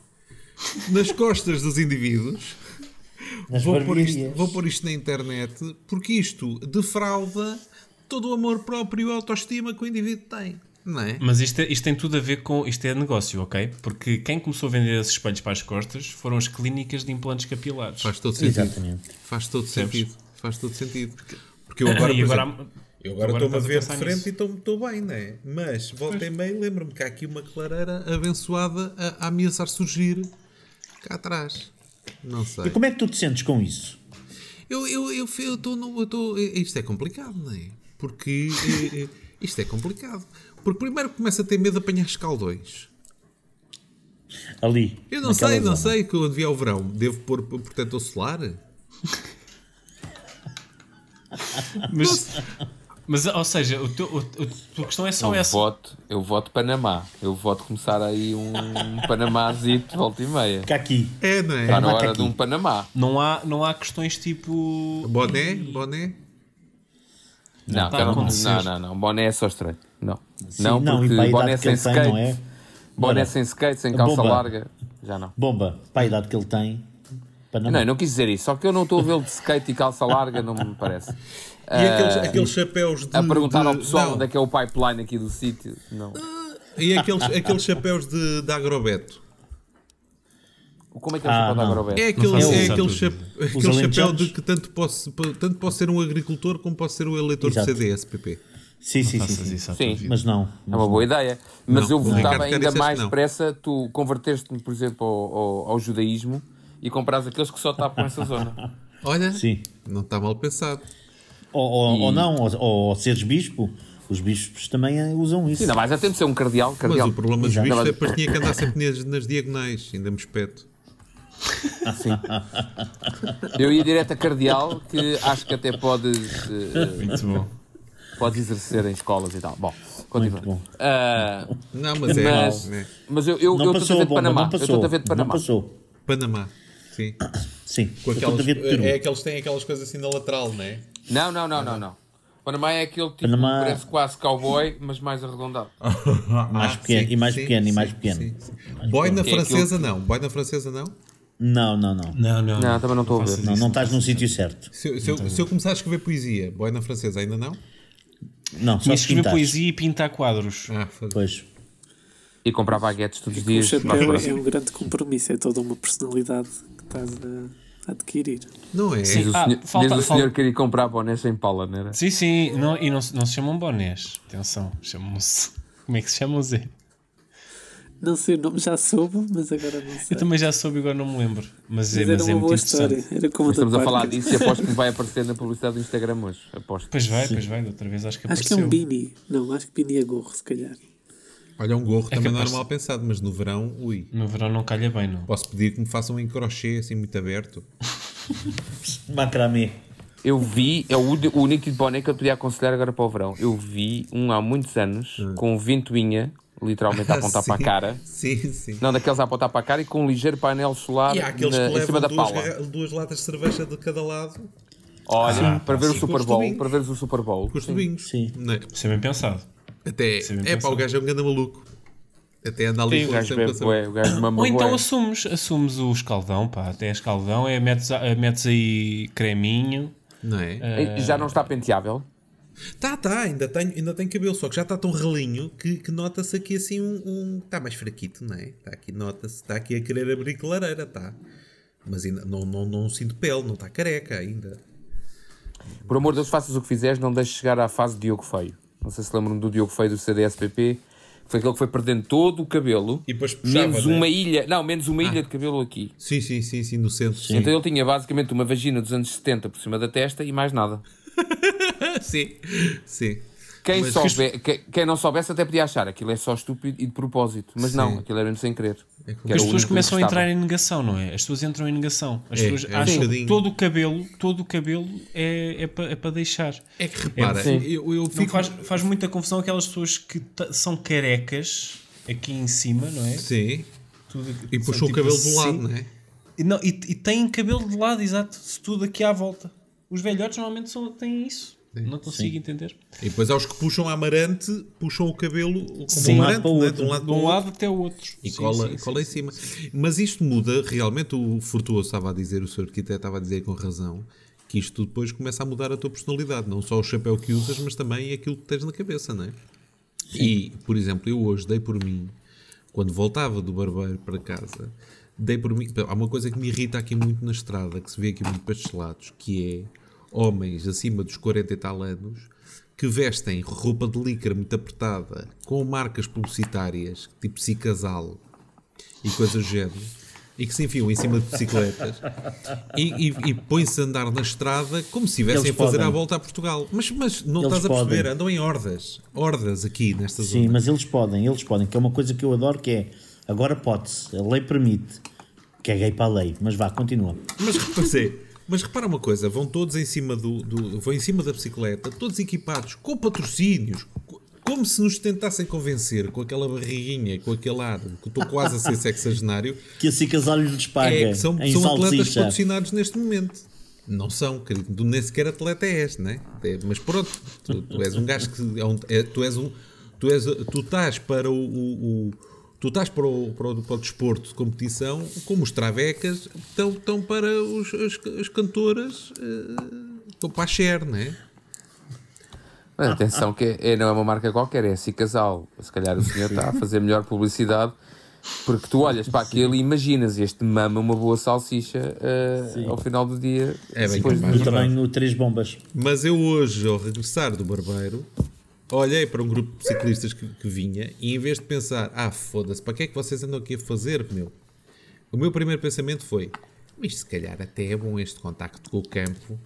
nas costas dos indivíduos. nas Vou pôr, isto, barbearias. vou pôr isto na internet porque isto defrauda todo o amor próprio e a autoestima que o indivíduo tem, não é? Mas isto, é- isto tem tudo a ver com... Isto é negócio, ok? Porque quem começou a vender esses espelhos para as costas foram as clínicas de implantes capilares. Faz todo sentido. Exatamente. Faz todo Percebes? sentido. Faz todo sentido. Porque eu agora, E por agora- exemplo, eu agora agora estou-me a estás a ver de pensar frente nisso. e estou- estou bem, não é? Mas volta e meia lembro-me que há aqui uma clareira abençoada a, a ameaçar surgir cá atrás. Não sei. E como é que tu te sentes com isso? Eu eu eu eu estou no eu estou isto é complicado, não é? Porque eh, eh, isto é complicado. Porque primeiro começo a ter medo de apanhar escaldões. Ali. Eu não naquela sei, não zona. sei, que quando vier o verão devo pôr protetor solar? Mas, mas, ou seja, o teu, o, o- a tua questão é só Eu essa. voto, eu voto Panamá. Eu voto começar aí um Panamazito de volta e meia. Fica aqui. É, não Está é? na hora aqui. de um Panamá. Não há, não há questões tipo... Boné, boné. Não, está quero- a acontecer. não, não, não. Boné é só estranho. Não. Sim, não, não, porque e para a boné idade que sem ele tem, skate. não é? Boné Bora. sem skate, sem A calça bomba. larga. Já não. Bomba, para a idade que ele tem. Panamá. Não, eu não quis dizer isso. Só que eu não estou a vê-lo de skate e calça larga, não me parece. E aqueles, Ah, aqueles chapéus de. a perguntar de- ao pessoal não. onde é que é o pipeline aqui do sítio. Não. E aqueles, aqueles chapéus de, de agrobeto. Como é que é o Ah, chapéu da não. Agrobeto? É aquele, faço é isso, aquele, tudo. chape, aquele chapéu alentejanos? de que tanto posso, tanto posso ser um agricultor como posso ser um eleitor Exato. do C D S P P. Sim, sim, sim. Faças sim. isso à Sim. tua vida. Mas não. É uma boa ideia. Mas Não, eu o votava Ricardo Quer ainda disseste mais não. depressa. Tu converteste-me, por exemplo, ao, ao, ao judaísmo e compras aqueles que só tapam essa zona. Olha, Sim. não está mal pensado. Ou, ou, E- ou não, ou, ou seres bispo. Os bispos também eh, usam isso. Ainda mais é tempo de ser um cardeal. Mas cardeal. o problema dos Exato. bichos é Não, depois tinha que andar sempre nas, nas diagonais, ainda me espeto. Sim. Eu ia direto a cardeal, que acho que até podes. eh, Muito bom. podes exercer em escolas e tal. Bom, continua. bom. Uh, Não, mas é. mas, é. mas eu eu Não eu estou passou, a ver de bomba, Panamá. não Eu passou. estou a ver de Não Panamá. passou. Panamá. Sim. Sim. Com eu estou a aqueles, ver de Peru. é aqueles que têm aquelas coisas assim na lateral, não é? Não, não, não, não, não. Panamá é aquele tipo Panamá- que parece quase cowboy, mas mais arredondado. Mais Ah, pequeno, sim, e mais sim, pequeno, e sim, mais sim, pequeno. sim, sim. Mais Boina pequeno. francesa não. Boina francesa não. Não, não, não. Não, não. Não, também não estou a ver. Não, não estás no sítio certo. Se, eu- se, eu, se eu começar a escrever poesia, boina francesa ainda não? Não, só E se escrever pintares. poesia e pintar quadros. Ah, foda. Pois. E comprar baguetes todos os O dias. chapéu é um grande compromisso, é toda uma personalidade que estás a, a adquirir. Não é? Sim. Diz o Ah, senhor, falta- diz o falta- senhor que queria comprar bonés sem pala, não era? Sim, sim. Não, e não, se- não se chamam bonés. Atenção. Chamam-se... Como é que se chamam, Zé? Não sei o nome, já soube, mas agora não sei. Eu também já soube, agora não me lembro. Mas, é, Mas era mas é uma muito boa interessante. história. Era como Mas estamos da a falar Parker. disso e aposto que me vai aparecer na publicidade do Instagram hoje. Aposto. Pois vai, pois vai. Da outra vez acho que Acho que é apareceu. um beanie. Não, acho que beanie é gorro, se calhar. Olha, um gorro também não é capaz. mal pensado, mas no verão, ui. No verão não calha bem, não. Posso pedir que me façam em crochê, assim, muito aberto. Macramê. Eu vi, é o, uni- o único tipo de boné que eu te podia aconselhar agora para o verão. Eu vi um há muitos anos com ventoinha, literalmente a apontar para a Sim, cara. Sim, sim. Não, daqueles a apontar para a cara e com um ligeiro painel solar E há aqueles na- que em cima da levam duas, pala. garra- duas latas de cerveja de cada lado, Olha, Ah, para ver o sim, Super com os Bowl, tubinhos. para veres o Super Bowl. com os tubinhos. Sim. Não é? Isso é bem pensado. Até, Isso é bem é pá, pensado. o gajo é um grande maluco. Até anda ali Sim, o com gajo sempre a bebe, saber. bué, o gajo mama Ou então bué. assumes, assumes o escaldão, pá. Até escaldão, é, metes, a- metes aí creminho. Não é? Já não está penteável? Tá, tá, ainda tem, ainda tem cabelo, só que já está tão relinho que, que nota-se aqui assim um. um está mais fraquito, não é? Está aqui, nota-se, está aqui a querer abrir clareira, tá. Mas ainda não, não, não sinto pele, não está careca ainda. Por amor de Deus, faças o que fizeres, não deixes chegar à fase de Diogo Feio. Não sei se lembram do Diogo Feio do C D S P P, que foi aquele que foi perdendo todo o cabelo, E depois puxava, menos né? uma ilha, não, menos uma ilha de cabelo aqui. Sim, sim, sim, sim, no centro. Sim, Então ele tinha basicamente uma vagina dos anos setenta por cima da testa e mais nada. sim. sim. Quem, Mas- souber, que- quem não soubesse até podia achar aquilo é só estúpido e de propósito, mas Sim. não, aquilo era mesmo sem querer. É Que como- era As o pessoas único começam a que entrar gostava. em negação, não é? As pessoas entram em negação. As É, pessoas é um acham bocadinho. que todo o cabelo, todo o cabelo é, é para é pa deixar. É que repara, Sim. eu, eu Não fico. faz, faz muita confusão aquelas pessoas que ta- são carecas aqui em cima, não é? Sim. Tudo- E são puxou o tipo cabelo assim. do lado, não é? E, não, e, e têm cabelo de lado, exato. Se tudo aqui à volta. Os velhotes normalmente só têm isso. Não consigo entender. E depois aos que puxam a amarante, puxam o cabelo como Sim. um De um lado amarante, para o né? outro. de um lado De para o um outro. lado até o outro. E Sim, cola, sim, cola em cima. Mas isto muda, realmente o Furtuoso estava a dizer, o senhor arquiteto estava a dizer com razão, que isto depois começa a mudar a tua personalidade, não só o chapéu que usas, mas também aquilo que tens na cabeça, não é? E, por exemplo, eu hoje dei por mim, quando voltava do barbeiro para casa, dei por mim, há uma coisa que me irrita aqui muito na estrada, que se vê aqui muito para estes lados, que é homens acima dos quarenta e tal anos que vestem roupa de licra muito apertada, com marcas publicitárias, tipo Cicasal e coisas do género, e que se enfiam em cima de bicicletas e, e, e põem-se a andar na estrada como se estivessem a Eles fazer podem. a volta a Portugal. Mas, mas não Eles estás a perceber, podem. andam em hordas, hordas aqui nesta Sim, zona. mas eles podem, eles podem, que é uma coisa que eu adoro, que é, agora pode-se, a lei permite, que é gay para a lei, mas vá, continua. Mas, pois é, mas repara uma coisa, vão todos em cima do, do vão em cima da bicicleta, todos equipados com patrocínios, co- como se nos tentassem convencer com aquela barriguinha, com aquele ar, que estou quase a ser sexagenário, Que assim Casalho lhes paga é que são, em são atletas salsicha. patrocinados neste momento. Não são, querido, tu nem sequer atleta és, né? É, mas pronto, tu, tu és um gajo que é um, é, tu és um, tu és, tu estás para o, o, o tu estás para o, para, o, para o desporto de competição, como os travecas estão, estão para os, as, as cantoras, uh, estão para a Cher, não é? Mas atenção que é, não é uma marca qualquer, é Cicasal. Se calhar o senhor está a fazer melhor publicidade, porque tu olhas para aquilo e imaginas este mama uma boa salsicha uh, ao final do dia. É bem depois capaz. Do tamanho três bombas. Mas eu hoje, ao regressar do barbeiro, olhei para um grupo de ciclistas que, que vinha e em vez de pensar, ah, foda-se, para que é que vocês andam aqui a fazer, meu? O meu primeiro pensamento foi, mas se calhar até é bom este contacto com o campo.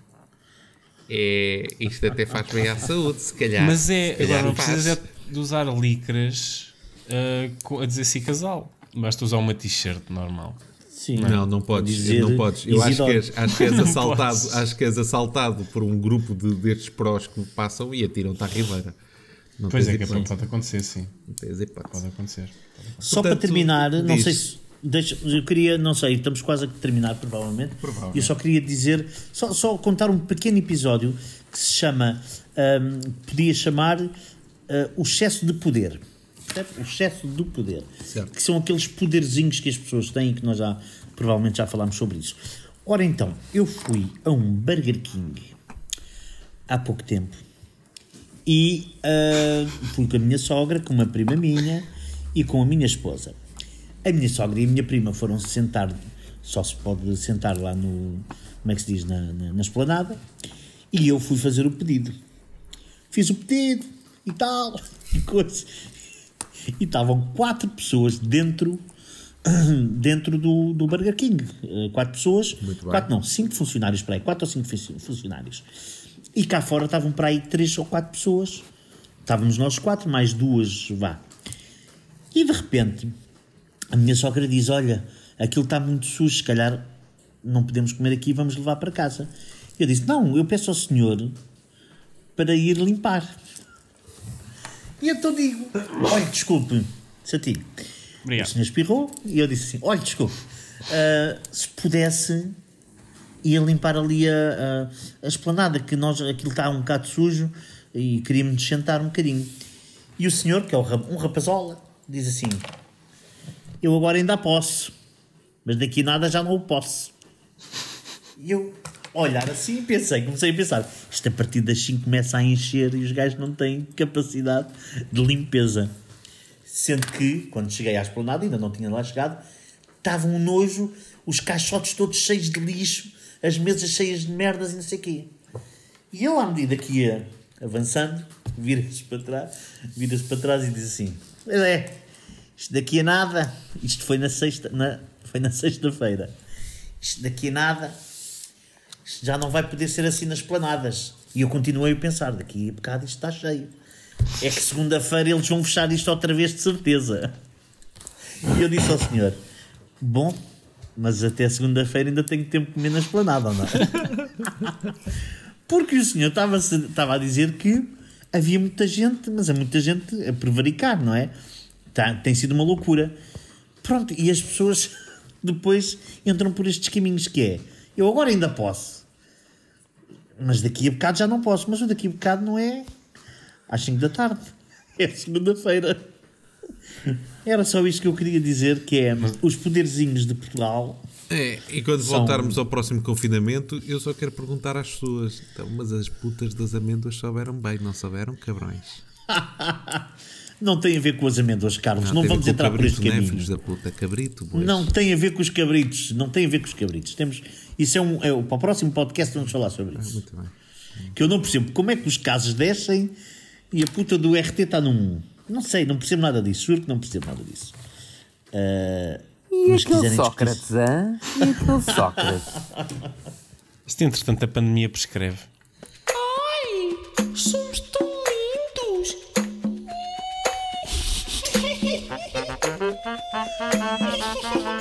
É, isto até faz bem à saúde, se calhar. Mas é, se calhar agora não faz. precisas é de usar licras uh, co- a dizer si casal. Basta usar uma t-shirt normal. Sim. Não, não podes. Dizer Não podes. Eu acho que, Isidoro. és, acho, que és Não assaltado, podes. acho que és assaltado por um grupo de, destes prós que passam e atiram-te à ribeira. Não Pois tens é, que hipótese. pode acontecer, sim. Não tens hipótese. Pode acontecer. Só Portanto, para terminar, não diz. sei se. Deixa, eu queria, não sei, estamos quase a terminar, provavelmente. Provavelmente. Eu só queria dizer, só, só contar um pequeno episódio que se chama, hum, podia chamar uh, o excesso de poder. Percebe? O excesso do poder. Certo. Que são aqueles poderzinhos que as pessoas têm, que nós já, provavelmente já falámos sobre isso. Ora então, eu fui a um Burger King há pouco tempo e uh, fui com a minha sogra, com uma prima minha e com a minha esposa. A minha sogra e a minha prima foram-se sentar, só se pode sentar lá no, como é que se diz, na, na, na esplanada, e eu fui fazer o pedido. Fiz o pedido e tal, e coisa. E estavam quatro pessoas dentro, dentro do, do Burger King. Uh, Quatro pessoas, Muito bem. quatro não, cinco funcionários para aí, quatro ou cinco funci- funcionários. E cá fora estavam para aí três ou quatro pessoas. Estávamos nós quatro, mais duas, vá. E de repente, a minha sogra diz, olha, aquilo está muito sujo, se calhar não podemos comer aqui, vamos levar para casa. Eu disse, não, eu peço ao senhor para ir limpar. E então digo, olha, desculpe, Santinho. O Obrigado. senhor espirrou e eu disse assim, olha, desculpe, ah, se pudesse ia limpar ali a, a, a esplanada, que nós, aquilo está um bocado sujo e queríamos nos sentar um bocadinho. E o senhor, que é um rap- um rapazola, diz assim, eu agora ainda posso, mas daqui nada já não o posso. E eu, olhar assim, pensei, comecei a pensar, isto a partir das cinco começa a encher e os gajos não têm capacidade de limpeza. Sendo que, quando cheguei à esplanada, ainda não tinha lá chegado, estava um nojo, os caixotes todos cheios de lixo, as mesas cheias de merdas e não sei o quê. E ele, à medida que ia avançando, vira-se para trás, vira-se para trás e diz assim, é, isto daqui a nada, isto foi na sexta, na, foi na sexta-feira, isto daqui a nada, isto já não vai poder ser assim nas planadas. E eu continuei a pensar, daqui a bocado isto está cheio. É que segunda-feira eles vão fechar isto outra vez de certeza. E eu disse ao senhor, bom, mas até segunda-feira ainda tenho tempo de comer na esplanada, ou não? Porque o senhor estava, estava a dizer que havia muita gente, mas há muita gente a prevaricar, não é? Tá, tem sido uma loucura. Pronto, e as pessoas depois entram por estes caminhos que é, eu agora ainda posso, mas daqui a bocado já não posso. Mas o daqui a bocado não é às cinco da tarde, é segunda-feira. Era só isto que eu queria dizer, que é os poderzinhos de Portugal. É, e quando São- voltarmos ao próximo confinamento, eu só quero perguntar às pessoas, então, mas as putas das amêndoas souberam bem, não souberam, cabrões? Não tem a ver com as amêndoas, Carlos. Não, tem a ver vamos com o entrar por cabrito, este né, caminho. filhos da puta, cabrito, pois. Não tem a ver com os cabritos. Não tem a ver com os cabritos. Temos, isso é, um, é o- para o próximo podcast vamos falar sobre Ah, isso. muito bem. Que eu não percebo como é que os casos descem e a puta do R T está num um. Não sei, não percebo nada disso. Juro que não percebo nada disso. Ah, E mas aquele quiserem Sócrates, hã? E aquele Sócrates? Isto, entretanto, a pandemia prescreve. Ai, somos tão lindos.